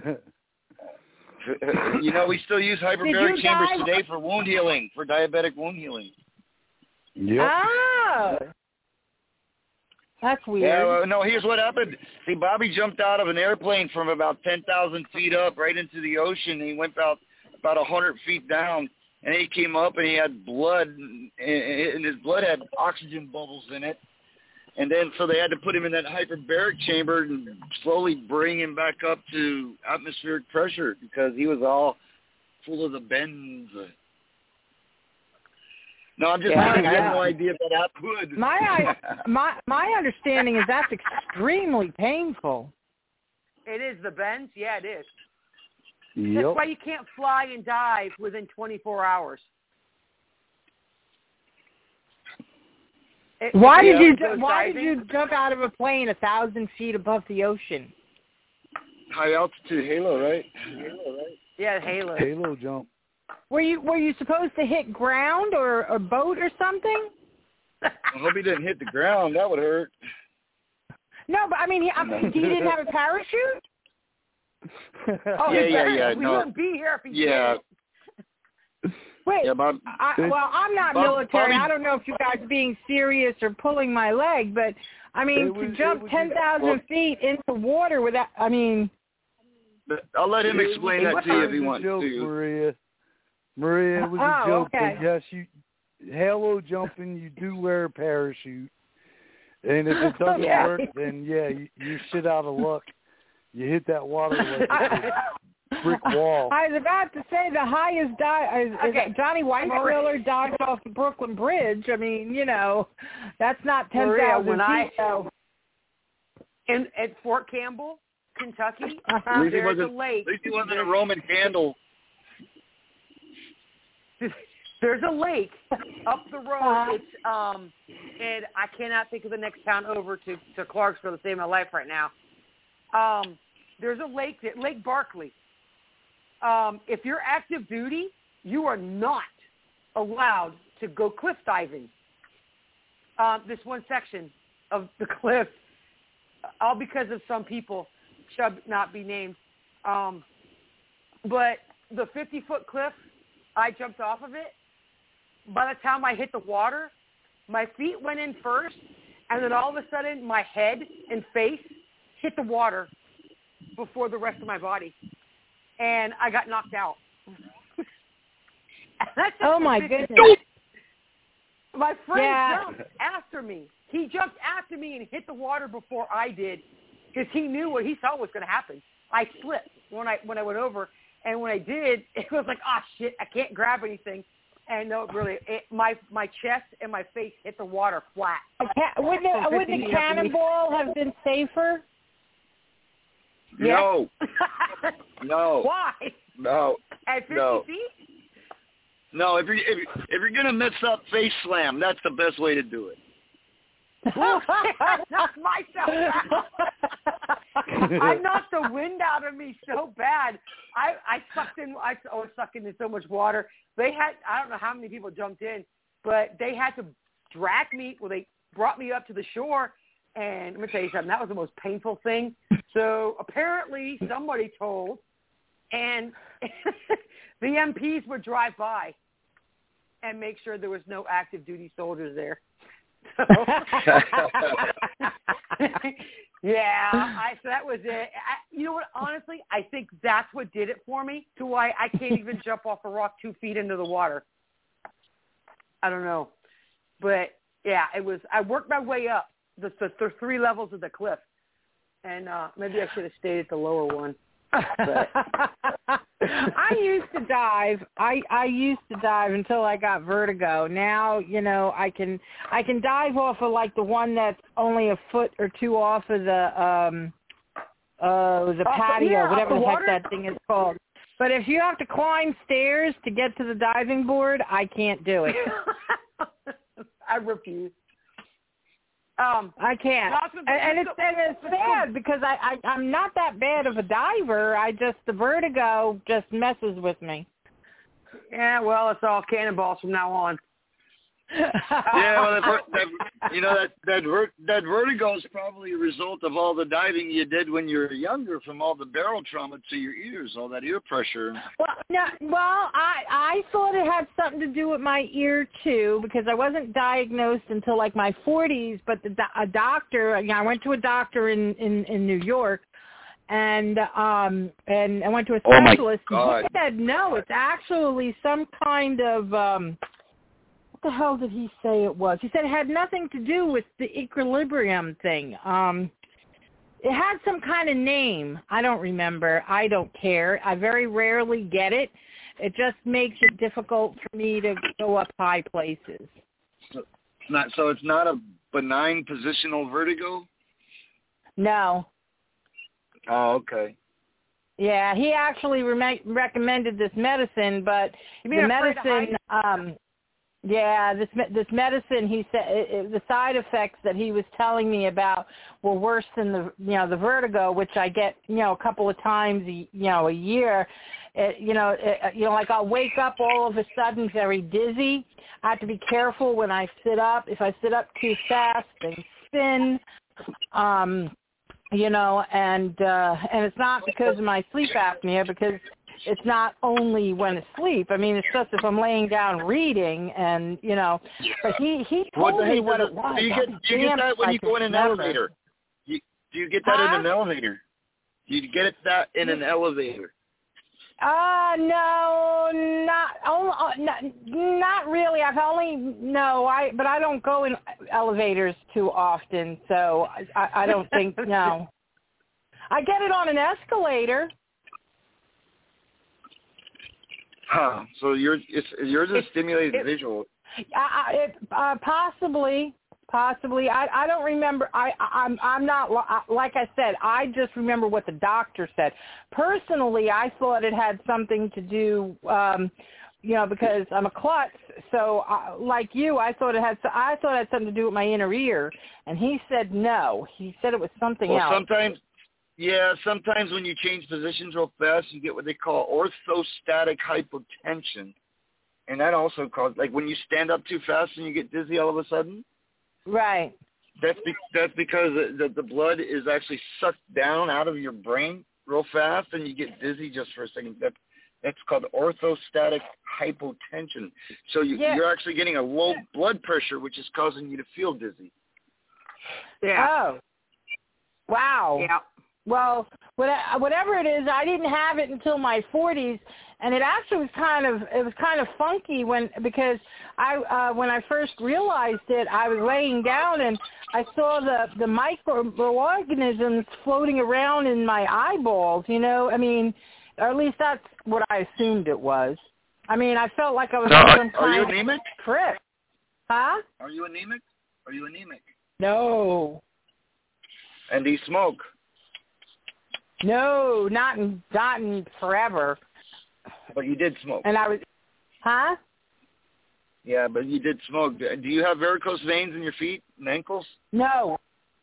You know, we still use hyperbaric you chambers dive? today for wound healing, for diabetic wound healing. Yep. Oh, that's weird. Yeah, well, no, here's what happened. See, Bobby jumped out of an airplane from about ten thousand feet up right into the ocean. And he went about about one hundred feet down, and he came up and he had blood, and and his blood had oxygen bubbles in it. And then so they had to put him in that hyperbaric chamber and slowly bring him back up to atmospheric pressure because he was all full of the bends. No, I'm just Yeah, saying. I yeah. have no idea if that would. My I- my my understanding is that's extremely painful. it is the bends. Yeah, it is. Yep. That's why you can't fly and dive within twenty-four hours. It, Why if did you goes Why diving, did you jump out of a plane a thousand feet above the ocean? High altitude halo, right? Halo, right? Yeah, Halo. Halo jump. Were you Were you supposed to hit ground or a boat or something? I hope he didn't hit the ground. That would hurt. No, but I mean, he, I mean, he didn't have a parachute. Oh, Yeah, he yeah, better. yeah, We no. wouldn't be here if he Yeah. did. Wait, Yeah, Bob. I, well, I'm not Bob- military. Bobby- I don't know if you guys are being serious or pulling my leg, but I mean, It was- to it jump was- ten thousand well- feet into water without, I mean, But I'll let him It explain was- that to you if he it was a wants joke, to. Maria. Maria, it was a Oh, joke. okay. But yes, you halo jumping, you do wear a parachute. And if it doesn't Okay. work, then yeah, you, you're shit out of luck. You hit that water like a brick wall. I was about to say the highest dive is, Okay. is Johnny Weissmuller dived off the Brooklyn Bridge. I mean, you know, that's not ten Maria, thousand when feet. I- So. In at Fort Campbell, Kentucky, Uh-huh. Lucy there's a wasn't- lake. At least he wasn't a Roman candle. There's a lake up the road. Uh-huh. It's um, and I cannot think of the next town over to to Clarksville to save my life right now. Um, there's a lake, that, Lake Barkley. Um, if you're active duty, you are not allowed to go cliff diving. Um, this one section of the cliff, all because of some people, shall not be named. Um, but the fifty-foot cliff, I jumped off of it. By the time I hit the water, my feet went in first, and then all of a sudden my head and face hit the water before the rest of my body. And I got knocked out. That's Oh my just goodness! My friend Yeah. jumped after me. He jumped after me and hit the water before I did because he knew what he saw was going to happen. I slipped when I when I went over, and when I did, it was like, oh, shit, I can't grab anything. And no, really, it, my my chest and my face hit the water flat. Wouldn't, it, wouldn't a cannonball have been safer? No. No. Why? No. At fifty no. feet? No, if you're, if, you're, if you're going to mess up face slam, that's the best way to do it. Knocked myself out. I knocked the wind out of me so bad. I, I sucked in, I was sucking in so much water. They had, I don't know how many people jumped in, but they had to drag me, well, they brought me up to the shore, and let me tell you something, that was the most painful thing. So apparently somebody told, and the M Ps would drive by and make sure there was no active duty soldiers there. So, yeah, I, so that was it. I, you know what? Honestly, I think that's what did it for me to why I can't even jump off a rock two feet into the water. I don't know. But, yeah, it was. I worked my way up the, the, the three levels of the cliff. And uh, maybe I should have stayed at the lower one. But. I used to dive. I I used to dive until I got vertigo. Now, you know, I can I can dive off of like the one that's only a foot or two off of the um uh the off patio, the, yeah, whatever the, the water? heck that thing is called. But if you have to climb stairs to get to the diving board, I can't do it. I refuse. Um, I can't, and, and it's and it's sad because I, I I'm not that bad of a diver. I just the vertigo just messes with me. Yeah, well, it's all cannonballs from now on. Yeah, well, that, that, you know that that ver, that vertigo is probably a result of all the diving you did when you were younger, from all the barrel trauma to your ears, all that ear pressure. Well, no, well, I I thought it had something to do with my ear too, because I wasn't diagnosed until like my forties. But the a doctor, you know, I went to a doctor in in, in New York, and um and I went to a specialist. Oh my God. And he said no, it's actually some kind of um. What the hell did he say it was? He said it had nothing to do with the equilibrium thing. Um, it had some kind of name. I don't remember. I don't care. I very rarely get it. It just makes it difficult for me to go up high places. So it's not, so it's not a benign positional vertigo? No. Oh, okay. Yeah, he actually re- recommended this medicine, but you mean the medicine... Um, Yeah, this this medicine, he said, it, it, the side effects that he was telling me about were worse than the, you know, the vertigo, which I get, you know, a couple of times, you know, a year. It, you know, it, you know, like I'll wake up all of a sudden very dizzy. I have to be careful when I sit up. If I sit up too fast, and spin. Um, you know, and uh, and it's not because of my sleep apnea, because it's not only when asleep. I mean, it's just if I'm laying down reading, and you know. But he he told what me what it was. Do you get, do you get that when you go in an elevator? You, do you get that huh? in an elevator? Do you get it that in an elevator? Uh no, not oh, not not really. I've only no, I but I don't go in elevators too often, so I, I don't think no. I get it on an escalator. Huh. So you're it's yours is It- stimulated it- visual. I, I, it, uh, possibly, possibly. I, I don't remember. I, I'm, I'm not like I said. I just remember what the doctor said. Personally, I thought it had something to do, um, you know, because I'm a klutz. So, uh, like you, I thought it had. I thought it had something to do with my inner ear, and he said no. He said it was something Well, else. sometimes, yeah, sometimes when you change positions real fast, you get what they call orthostatic hypotension. And that also causes, like when you stand up too fast and you get dizzy all of a sudden. Right. That's be, that's because the, the the blood is actually sucked down out of your brain real fast, and you get dizzy just for a second. That that's called orthostatic hypotension. So you, Yeah. you're actually getting a low blood pressure, which is causing you to feel dizzy. Yeah. Oh. Wow. Yeah. Well, whatever it is, I didn't have it until my forties, and it actually was kind of it was kind of funky when because I uh, when I first realized it, I was laying down and I saw the the microorganisms floating around in my eyeballs. You know, I mean, or at least that's what I assumed it was. I mean, I felt like I was So, on are, some are kind you of anemic? trip. Huh? Are you anemic? Are you anemic? No. And do you smoke? No, not in, not in forever. But you did smoke. And I was, huh? Yeah, but you did smoke. Do you have varicose veins in your feet and ankles? No.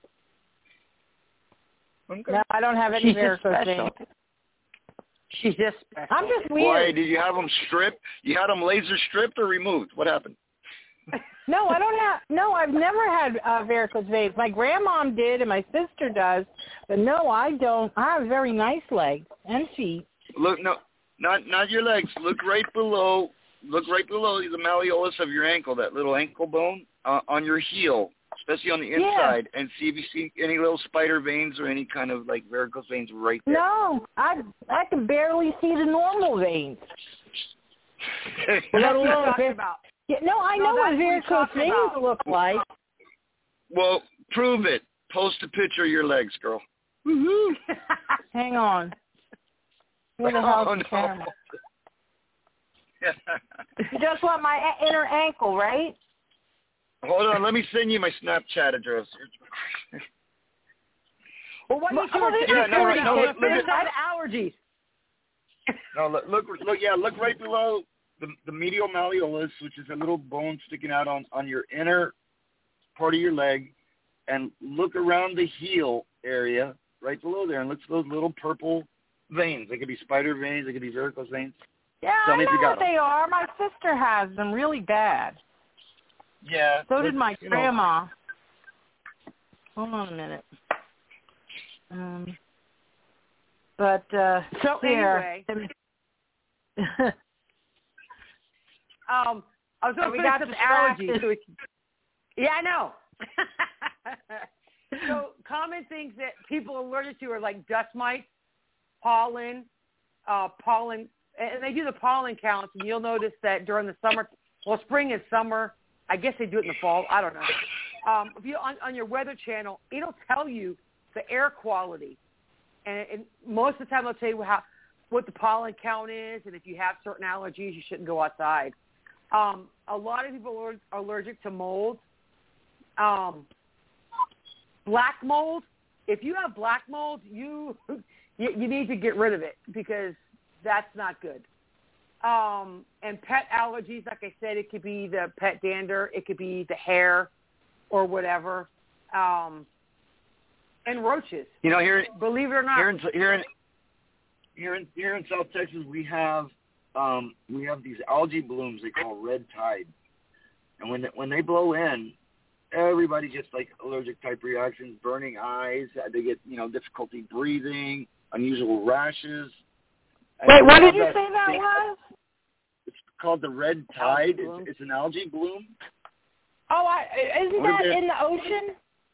Okay. No, I don't have any She's varicose just veins. special. She's just special. I'm just weird. Why? Did you have them stripped? You had them laser stripped or removed? What happened? No, I don't have. No, I've never had uh, varicose veins. My grandmom did, and my sister does, but no, I don't. I have very nice legs and feet. Look, no, not not your legs. Look right below. Look right below the malleolus of your ankle, that little ankle bone uh, on your heel, especially on the inside, yeah. And see if you see any little spider veins or any kind of like varicose veins right there. No, I I can barely see the normal veins. Let alone about. Yeah, no, I no, know what varicose veins about. look like. Well, prove it. Post a picture of your legs, girl. Mm-hmm. Hang on. Where the hell's oh, the no. camera? You just want my a- inner ankle, right? Hold on. Let me send you my Snapchat address. Well, what do you well, do? Yeah, no, no, no, look, look at that allergies. No, look, look, look, yeah, look right below the, the medial malleolus, which is a little bone sticking out on, on your inner part of your leg, and look around the heel area right below there, and look for those little purple veins. They could be spider veins. They could be varicose veins. Yeah, Tell I me if know you got what them. they are. My sister has them really bad. Yeah. So did my you grandma. Know. Hold on a minute. Um, but uh, so here, anyway, um, I was going to finish up allergies. So we can, yeah, I know. So common things that people are allergic to are like dust mites, pollen, uh, pollen, and they do the pollen counts, and you'll notice that during the summer, well, spring and summer, I guess they do it in the fall. I don't know. Um, if you on, on your weather channel, it'll tell you the air quality, and, and most of the time they'll tell you how what the pollen count is, and if you have certain allergies, you shouldn't go outside. Um, a lot of people are allergic to mold. Um, black mold. If you have black mold, you, you you need to get rid of it because that's not good. Um, and pet allergies, like I said, it could be the pet dander, it could be the hair, or whatever. Um, and roaches. You know, here, believe it or not, here in here in here in, here in South Texas, we have um, we have these algae blooms they call red tide, and when they, when they blow in, everybody gets like allergic type reactions, burning eyes. They get you know difficulty breathing, unusual rashes. Wait, what did you say that thing, was? It's called the red tide. It's, it's an algae bloom. Oh, I, isn't that is in the ocean?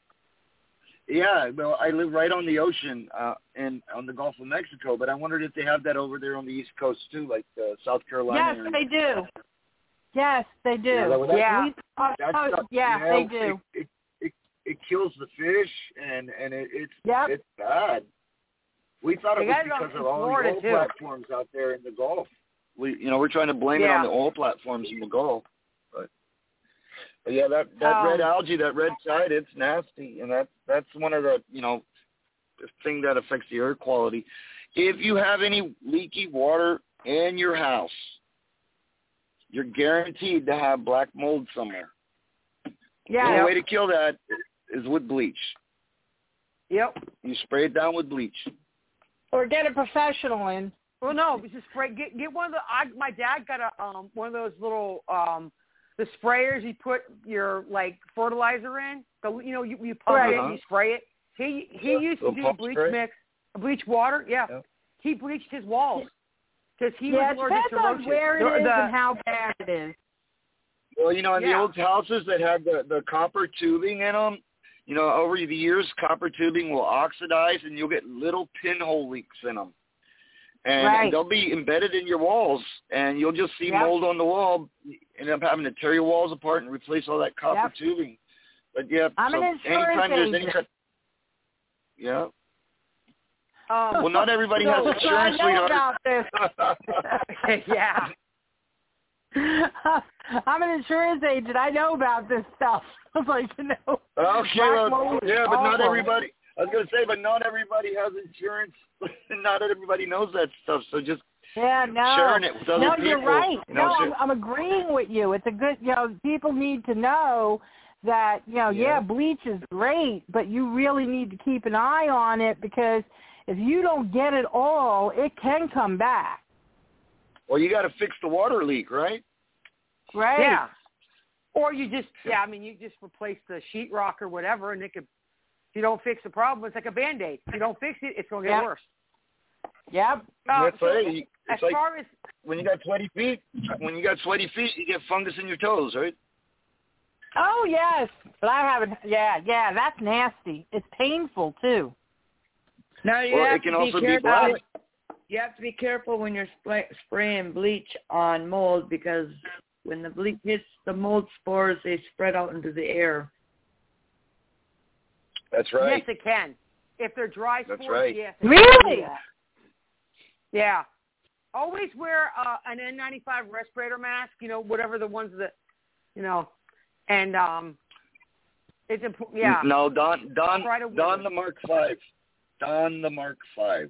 Yeah, well, I live right on the ocean, uh, in on the Gulf of Mexico. But I wondered if they have that over there on the East Coast too, like uh, South Carolina. Yes, area. they do. Yes, they do. Yeah, that, yeah. We, that's oh, not, yeah, you know, they do. It, it, it, it kills the fish, and and it, it's yep. it's bad. We thought it they was because of all the oil too. platforms out there in the Gulf. We, you know, we're trying to blame yeah. it on the oil platforms in the Gulf. But, but yeah, that that um, red algae, that red tide, it's nasty, and that that's one of the you know, the thing that affects the air quality. If you have any leaky water in your house, you're guaranteed to have black mold somewhere. Yeah. The yep. way to kill that is with bleach. Yep. You spray it down with bleach. Or get a professional in. Well, no, just spray. Get get one of the. I, my dad got a um one of those little um the sprayers you put your like fertilizer in. So you know you you pump right. it and you spray it. He he used to so do bleach spray? mix, bleach water. Yeah, yep. He bleached his walls because he yeah, was allergic it to depends roaches. on where it the, is the, and how bad it is. Well, you know, in yeah. the old houses that had the the copper tubing in them, you know, over the years, copper tubing will oxidize, and you'll get little pinhole leaks in them. And, right. and they'll be embedded in your walls, and you'll just see yep. mold on the wall. You end up having to tear your walls apart and replace all that copper yep. tubing. But yeah, I'm so an insurance anytime there's any agent. kind, yeah. um, Well, not everybody so, has so insurance, I know sweetheart. about this. yeah. I'm an insurance agent. I know about this stuff. I was like, you know. Okay, well, yeah, but not everybody. I was gonna say, but not everybody has insurance. Not everybody knows that stuff. So just yeah, no, sharing it with other no, people. you're right. You know, no, share- I'm, I'm agreeing with you. It's a good, you know, people need to know that, you know, yeah. yeah, bleach is great, but you really need to keep an eye on it because if you don't get it all, it can come back. Well, you got to fix the water leak, right? Right. Yeah. Or you just, yeah, I mean, you just replace the sheetrock or whatever, and it could, if you don't fix the problem, it's like a Band-Aid. If you don't fix it, it's going to get yep. worse. Yep. Uh, That's so right. It's as like far as when you got sweaty feet, when you got sweaty feet, you get fungus in your toes, right? Oh, yes. But I haven't, yeah, yeah, that's nasty. It's painful, too. No, you Well, have it can to also be be careful. black. You have to be careful when you're spray- spraying bleach on mold because when the bleach hits the mold spores, they spread out into the air. That's right. yes, it can. If they're dry That's spores, right. yes. it Really? can. Yeah. Always wear uh, an N ninety-five respirator mask, you know, whatever the ones that, you know, and um, it's important. Yeah. No, Don, Don, Try to wear Don it. the Mark Five. Don the Mark Five.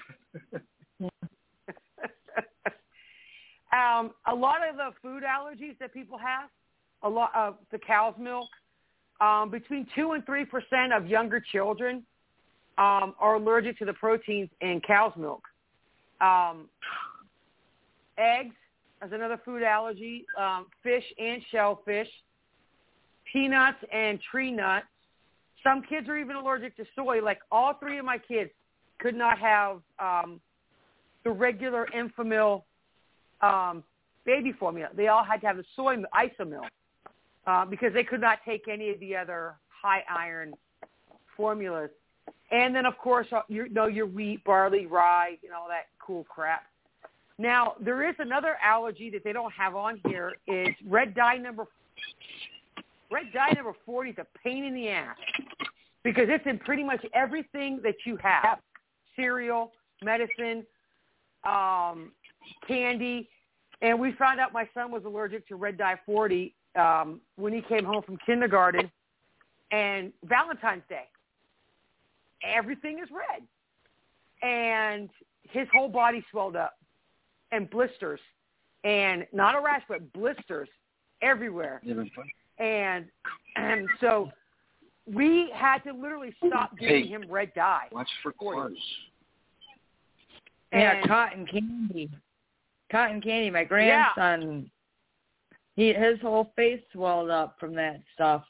um, a lot of the food allergies that people have, a lot of the cow's milk, um, between two and three percent of younger children um, are allergic to the proteins in cow's milk. Um, eggs is another food allergy. Um, fish and shellfish, peanuts and tree nuts. Some kids are even allergic to soy. Like all three of my kids could not have um, the regular Enfamil um, baby formula. They all had to have the soy Isomil uh, because they could not take any of the other high iron formulas. And then, of course, uh, you know your wheat, barley, rye, and all that cool crap. Now, there is another allergy that they don't have on here. Is red dye number red dye number forty is a pain in the ass because it's in pretty much everything that you have: cereal, medicine, um, candy. And we found out my son was allergic to red dye forty um, when he came home from kindergarten and Valentine's Day. Everything is red. And his whole body swelled up and blisters. And not a rash, but blisters everywhere. And, and so we had to literally stop giving Hey, him red dye. Watch for cars. Yeah, And- cotton candy. Cotton candy. My grandson, he his whole face swelled up from that stuff.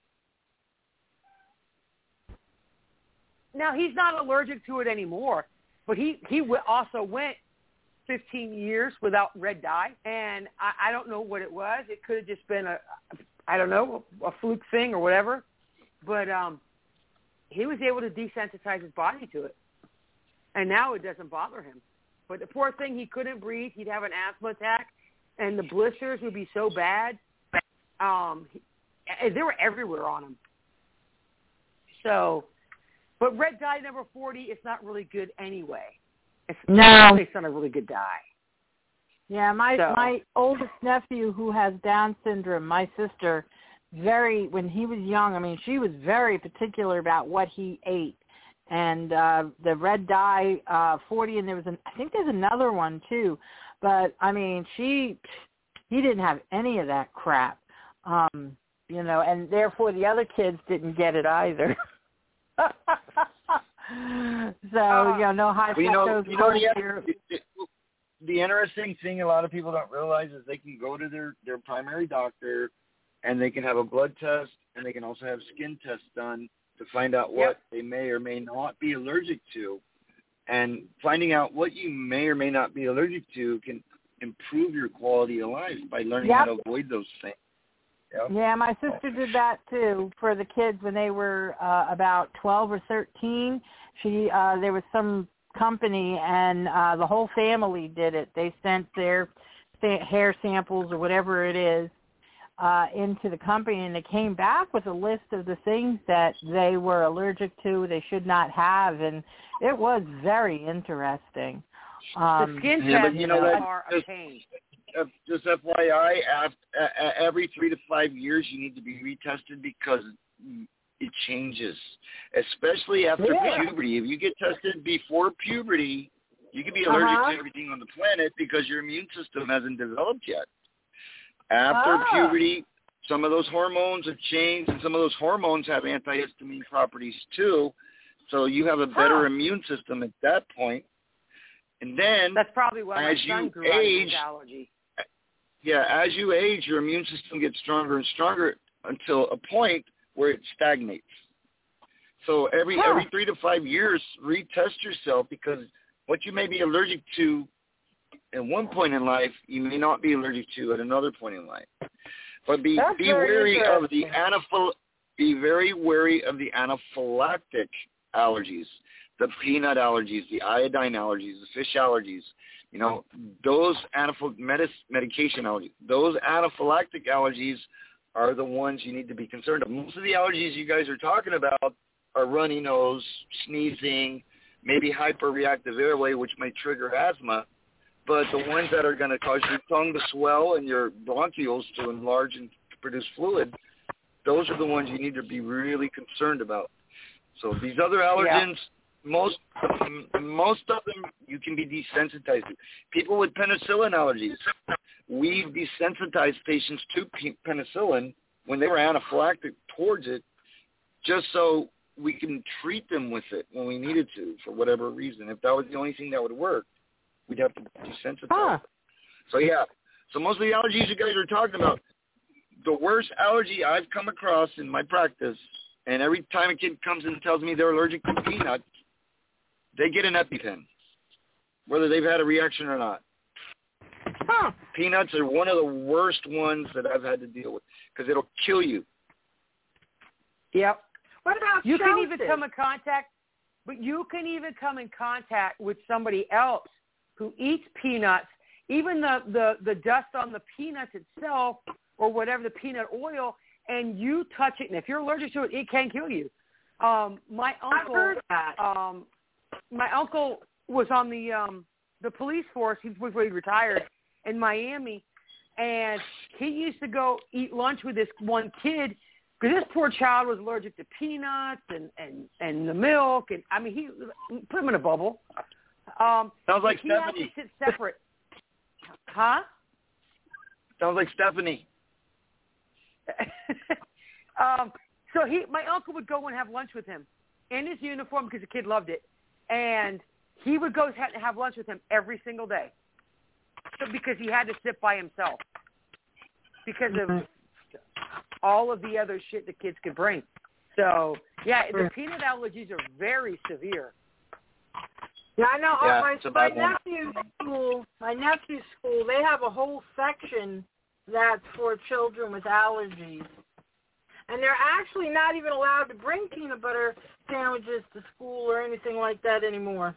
Now, he's not allergic to it anymore, but he, he w- also went fifteen years without red dye, and I, I don't know what it was. It could have just been a, I don't know, a, a fluke thing or whatever, but um, he was able to desensitize his body to it, and now it doesn't bother him. But the poor thing, he couldn't breathe. He'd have an asthma attack, and the blisters would be so bad. Um, he, they were everywhere on him. So... But red dye number forty is not really good anyway. It's, No. It's not a really good dye. Yeah, my So- my oldest nephew who has Down syndrome, my sister, very when he was young, I mean, she was very particular about what he ate. And uh the red dye uh forty, and there was an I think there's another one too. But I mean, she he didn't have any of that crap. Um, you know, and therefore the other kids didn't get it either. so, Uh, you know, no high Well, you know, fructose you know corn the, syrup. the, the interesting thing a lot of people don't realize is they can go to their, their primary doctor and they can have a blood test and they can also have skin tests done to find out what Yep. they may or may not be allergic to. And finding out what you may or may not be allergic to can improve your quality of life by learning Yep. how to avoid those things. Yep. Yeah, my sister did that too for the kids when they were uh, about twelve or thirteen. She uh, there was some company and uh, the whole family did it. They sent their sa- hair samples or whatever it is uh, into the company, and they came back with a list of the things that they were allergic to, they should not have, and it was very interesting. Um, the skin yeah, but tests you know that- are a pain. uh, just F Y I, after, uh, every three to five years you need to be retested because it changes, especially after Yeah. puberty. If you get tested before puberty, you can be allergic Uh-huh. to everything on the planet because your immune system hasn't developed yet. After Ah. puberty, some of those hormones have changed, and some of those hormones have antihistamine properties too. So you have a better Huh. immune system at that point. And then, That's probably why my as son you grew out of age, his allergy. yeah, as you age, your immune system gets stronger and stronger until a point where it stagnates. So every Huh. every three to five years, retest yourself because what you may be allergic to at one point in life, you may not be allergic to at another point in life. But be That's be very wary of the interesting. anaphil be very wary of the anaphylactic allergies, the peanut allergies, the iodine allergies, the fish allergies. You know, those anaphil medis, medication allergies, those anaphylactic allergies are the ones you need to be concerned of. Most of the allergies you guys are talking about are runny nose, sneezing, maybe hyperreactive airway, which may trigger asthma. But the ones that are going to cause your tongue to swell and your bronchioles to enlarge and produce fluid, those are the ones you need to be really concerned about. So these other allergens, yeah. most most of them you can be desensitized to. People with penicillin allergies, we've desensitized patients to penicillin when they were anaphylactic towards it, just so we can treat them with it when we needed to for whatever reason. If that was the only thing that would work, we'd have to desensitize. Huh. So yeah, so most of the allergies you guys are talking about, the worst allergy I've come across in my practice, and every time a kid comes in and tells me they're allergic to peanuts, they get an EpiPen, whether they've had a reaction or not. Huh. Peanuts are one of the worst ones that I've had to deal with because it'll kill you. Yep. What about You can even Chelsea? come in contact, but you can even come in contact with somebody else who eats peanuts, even the, the, the dust on the peanuts itself or whatever, the peanut oil, and you touch it, and if you're allergic to it, it can kill you. Um, my uncle, I've heard that. Um, my uncle was on the um, the police force. He was he retired in Miami, and he used to go eat lunch with this one kid because this poor child was allergic to peanuts and, and, and the milk, and I mean he put him in a bubble. Um, Sounds like he Stephanie. had to sit separate. Huh? Sounds like Stephanie. um, so he, my uncle would go and have lunch with him in his uniform because the kid loved it, and he would go ha- have lunch with him every single day, so because he had to sit by himself because of all of the other shit the kids could bring. So yeah, the peanut allergies are very severe. Yeah, I know. Yeah, uh, my it's a my bad one. nephew's school, my nephew's school, they have a whole section that's for children with allergies, and they're actually not even allowed to bring peanut butter sandwiches to school or anything like that anymore.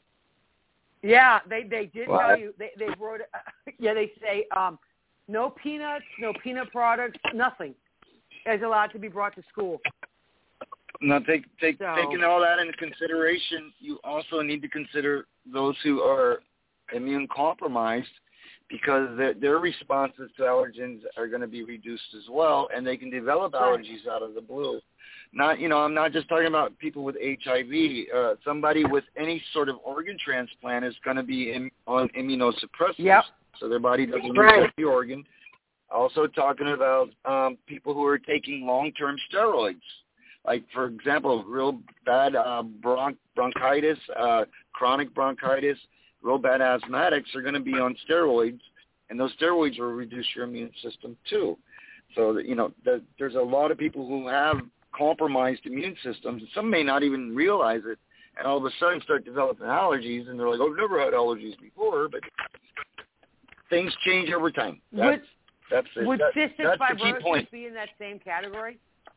Yeah, they they did What? tell you they they wrote it. Yeah, they say um, no peanuts, no peanut products, nothing is allowed to be brought to school. Now, take, take, So- taking all that into consideration, you also need to consider those who are immune compromised because their, their responses to allergens are going to be reduced as well, and they can develop allergies out of the blue. Not, you know, I'm not just talking about people with H I V. Uh, somebody with any sort of organ transplant is going to be in, on immunosuppressants, Yep. so their body doesn't Right. reject the organ. Also talking about um, people who are taking long-term steroids. Like, for example, real bad uh, bronch- bronchitis, uh, chronic bronchitis, real bad asthmatics are going to be on steroids, and those steroids will reduce your immune system too. So, that, you know, the, there's a lot of people who have compromised immune systems, and some may not even realize it, and all of a sudden start developing allergies, and they're like, oh, I've never had allergies before, but things change over time. That's, Would that's it. would That- cystic that's the key point. fibrosis be in that same category?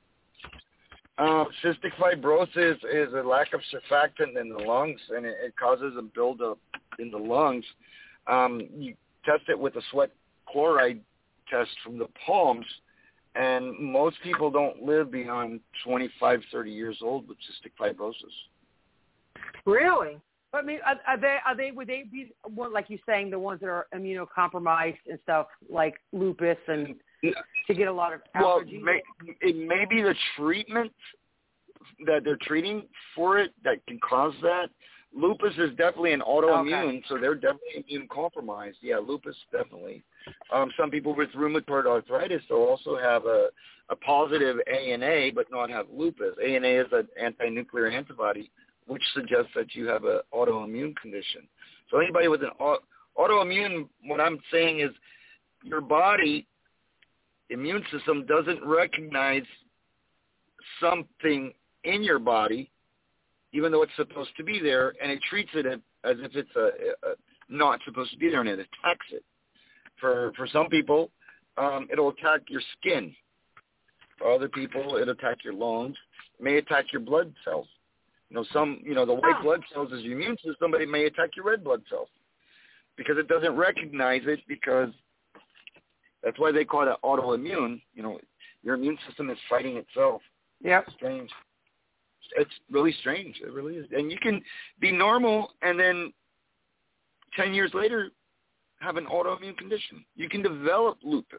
Uh, cystic fibrosis is a lack of surfactant in the lungs, and it, it causes a buildup in the lungs. Um, you test it with a sweat chloride test from the palms, and most people don't live beyond twenty-five, thirty years old with cystic fibrosis. Really? But I mean, are, are they are they would they be well, like you saying the ones that are immunocompromised and stuff like lupus and to get a lot of allergies? Well, may, it may be the treatment that they're treating for it that can cause that. Lupus is definitely an autoimmune, okay. So they're definitely immune compromised. Yeah, lupus definitely. Um, some people with rheumatoid arthritis will also have a, a positive A N A but not have lupus. A N A is an anti-nuclear antibody, which suggests that you have an autoimmune condition. So anybody with an autoimmune, what I'm saying is your body immune system doesn't recognize something in your body, even though it's supposed to be there, and it treats it as if it's a, a not supposed to be there, and it attacks it. For for some people, um, it'll attack your skin. For other people, it'll attack your lungs. It may attack your blood cells. You know, some you know the white blood cells is your immune system, but it may attack your red blood cells because it doesn't recognize it. Because that's why they call it autoimmune. You know, your immune system is fighting itself. Yeah, strange. It's really strange. It really is. And you can be normal and then ten years later have an autoimmune condition. You can develop lupus.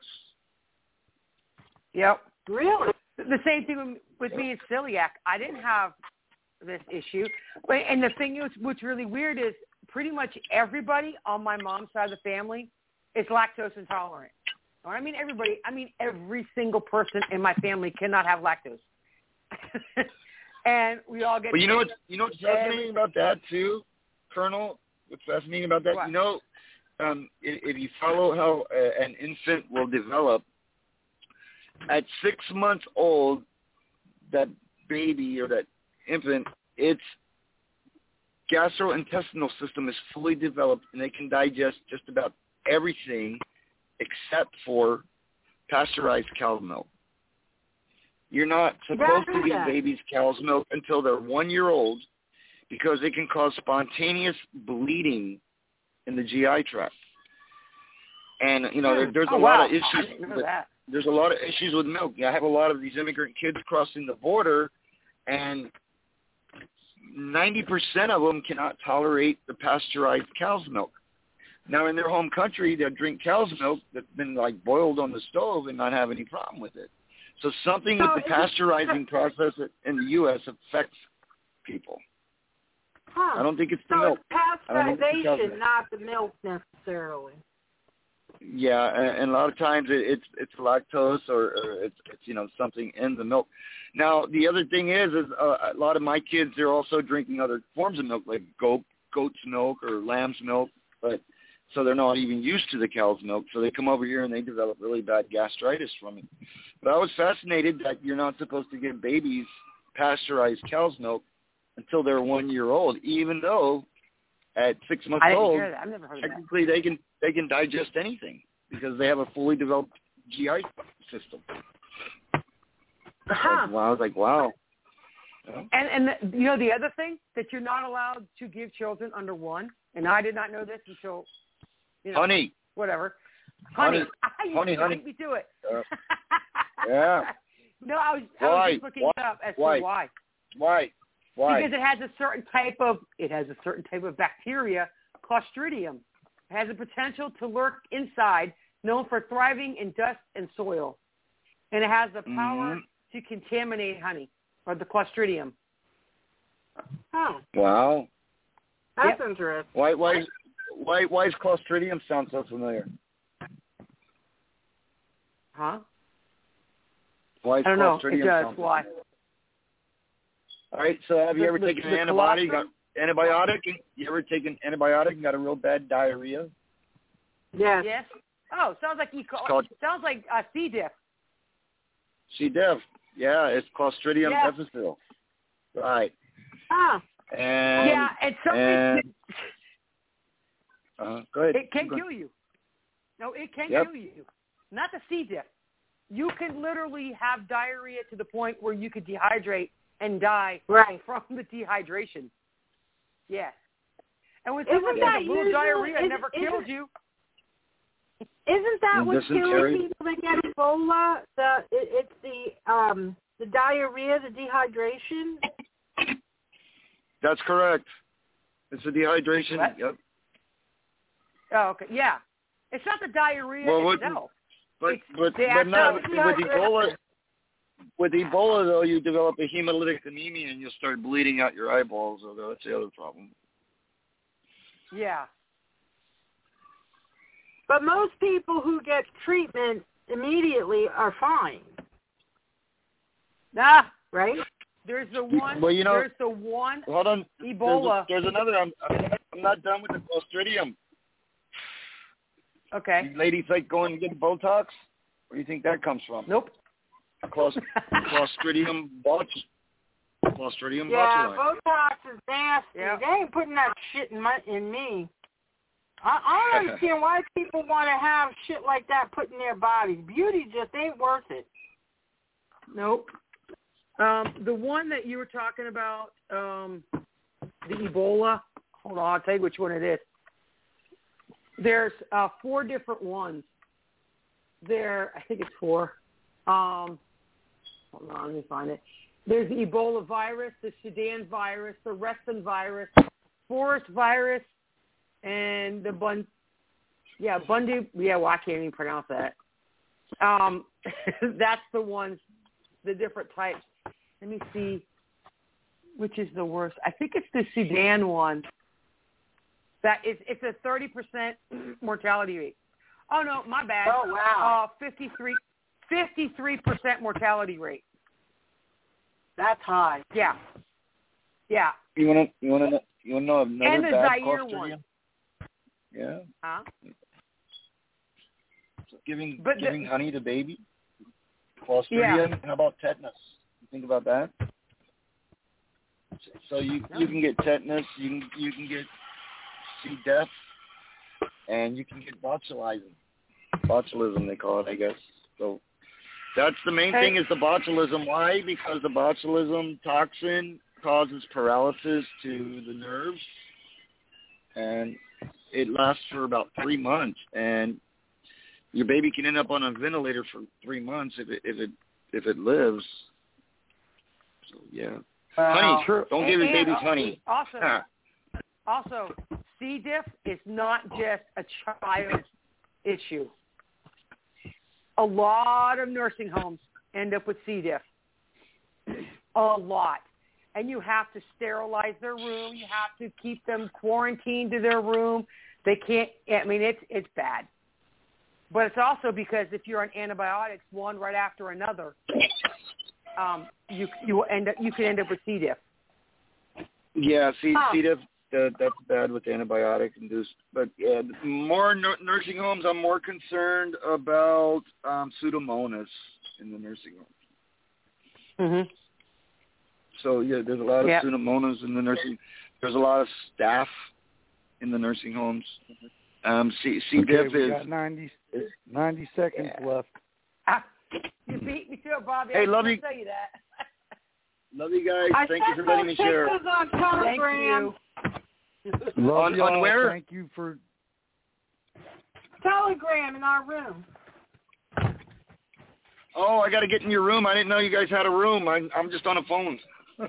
Yep. Really? The same thing with me is celiac. I didn't have this issue. But, and the thing is, what's really weird is pretty much everybody on my mom's side of the family is lactose intolerant. Or I mean everybody. I mean every single person in my family cannot have lactose. And we all get. But you know what? You know what's fascinating about that too, Colonel? What's fascinating about that? What? You know, um, if, if you follow how uh, an infant will develop, at six months old, that baby or that infant, its gastrointestinal system is fully developed, and they can digest just about everything except for pasteurized cow milk. You're not supposed to give babies cow's milk until they're one year old because it can cause spontaneous bleeding in the G I tract. And, you know, there, there's a oh, lot wow. of issues. With, that. there's a lot of issues with milk. I have a lot of these immigrant kids crossing the border, and ninety percent of them cannot tolerate the pasteurized cow's milk. Now, in their home country, they'll drink cow's milk that's been, like, boiled on the stove and not have any problem with it. So something so with the pasteurizing process in the U S affects people. Huh. I don't think it's the so milk. So it's pasteurization, not the milk necessarily. Yeah, and, and a lot of times it, it's it's lactose or, or it's, it's you know something in the milk. Now the other thing is is uh, a lot of my kids, they're also drinking other forms of milk like goat goat's milk or lamb's milk, but so they're not even used to the cow's milk. So they come over here and they develop really bad gastritis from it. But I was fascinated that you're not supposed to give babies pasteurized cow's milk until they're one year old, even though at six months I didn't old, hear that. I've never heard technically that. they can they can digest anything because they have a fully developed G I system. Huh. Well, I was like, wow. Yeah. And and the, you know the other thing that you're not allowed to give children under one, and I did not know this until you know honey, whatever, honey, honey, I honey, honey. me do it. Uh, yeah. No, I was, I why? was just looking why? it up as why? to why. Why? Why? Because it has a certain type of it has a certain type of bacteria, Clostridium. It has a potential to lurk inside, known for thriving in dust and soil, and it has the power mm-hmm. to contaminate honey, or the Clostridium. Oh. Wow. That's yep. interesting. Why? Why? Why? Why does Clostridium sound so familiar? Huh? Why is I don't know. Clostridium It does. sound Why? familiar? All right. So, have you The- ever the- taken the an antibiotic? colostrum? Antibiotic? You ever taken antibiotic and got a real bad diarrhea? Yes. Yes. Oh, sounds like E. coli. called- Sounds like uh, C. diff. C. diff. Yeah, it's Clostridium Yeah. difficile. Right. Huh. And yeah, and something. and, uh, go ahead. It can Go ahead. kill you. No, it can Yep. kill you. Not the C. diff. You can literally have diarrhea to the point where you could dehydrate and die Right. from the dehydration. Yes. And when Isn't someone that has a little usually- diarrhea isn't- never isn't- killed you. Isn't that And what dysentery? kills people that get Ebola? The it, it's the um the diarrhea, the dehydration. That's correct. It's a dehydration. What? Yep. Oh, okay. Yeah. It's not the diarrhea Well, what, itself. but it's but the but not with, actual- with Ebola. With Ebola, though, you develop a hemolytic anemia and you'll start bleeding out your eyeballs. Although that's the other problem. Yeah. But most people who get treatment immediately are fine. Ah, right? There's the one. Well, you know, there's the one. Hold on. Ebola. There's, there's another. I'm, I'm not done with the Clostridium. Okay. You ladies like going to get Botox? Where do you think that comes from? Nope. Clost- Clostridium botulus. Clostridium Yeah, botulinum. Botox is nasty. Yep. They ain't putting that shit in my in me. I, I don't understand why people want to have shit like that put in their bodies. Beauty just ain't worth it. Nope. Um, the one that you were talking about, um, the Ebola. Hold on, I'll tell you which one it is. There's uh, four different ones. There, I think it's four. Um, hold on, let me find it. There's the Ebola virus, the Sudan virus, the Reston virus, Forest virus, and the Bun. Yeah, Bundu. Yeah, well, I can't even pronounce that. Um, that's the ones, the different types. Let me see which is the worst. I think it's the Sudan one. That is, it's a thirty percent mortality rate. Oh, no, my bad. Oh, wow. Uh, fifty-three percent mortality rate. That's high. Yeah. Yeah. You want to you want to you want to know another And the bad Zaire Clostridium? one. Yeah. Huh? Giving But giving the, honey to baby. Clostridium. Yeah. How about tetanus? You think about that. So you you can get tetanus. You can you can get C. diff, and you can get botulism. Botulism they call it, I guess. So that's the main Hey. thing is the botulism. Why? Because the botulism toxin causes paralysis to the nerves, and it lasts for about three months. And your baby can end up on a ventilator for three months if it if it if it lives. So yeah, Wow. honey. Don't give your And- babies and honey. Also, Ah. also, C. diff is not just a child issue. A lot of nursing homes end up with C. diff. A lot. And you have to sterilize their room. You have to keep them quarantined to their room. They can't, I mean, it's it's bad. But it's also because if you're on antibiotics, one right after another, um, you you end up you can end up with C. diff. Yeah, C. Huh. C. diff. That, that's bad with antibiotic induced. But yeah, more n- nursing homes. I'm more concerned about um, Pseudomonas in the nursing homes. Mm-hmm. So yeah, there's a lot of Yep. Pseudomonas in the nursing. There's a lot of staff in the nursing homes. Um, C. C. Okay, diff we is. got ninety, ninety seconds Yeah. left. Ah, you beat me to it, Bobby. Hey, I love can you. tell you that. Love you guys. I Thank you sent for letting me those share. pictures on Thank Telegram. you. Love On- y'all. on where? Thank you for. Telegram in our room. Oh, I got to get in your room. I didn't know you guys had a room. I'm I'm just on a phone.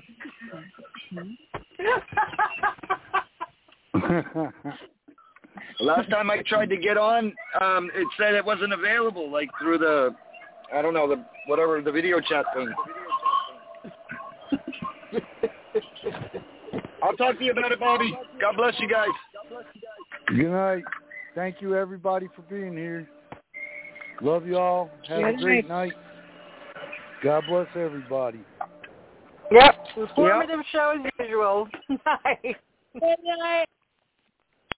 Last time I tried to get on, um, it said it wasn't available, like through the, I don't know, the whatever, the video chat thing. I'll talk to you about it, Bobby. God bless you guys. Good night. Thank you, everybody, for being here. Love y'all. Have a Good great night. night. God bless everybody. Yep. Informative show as usual. Night. Good night.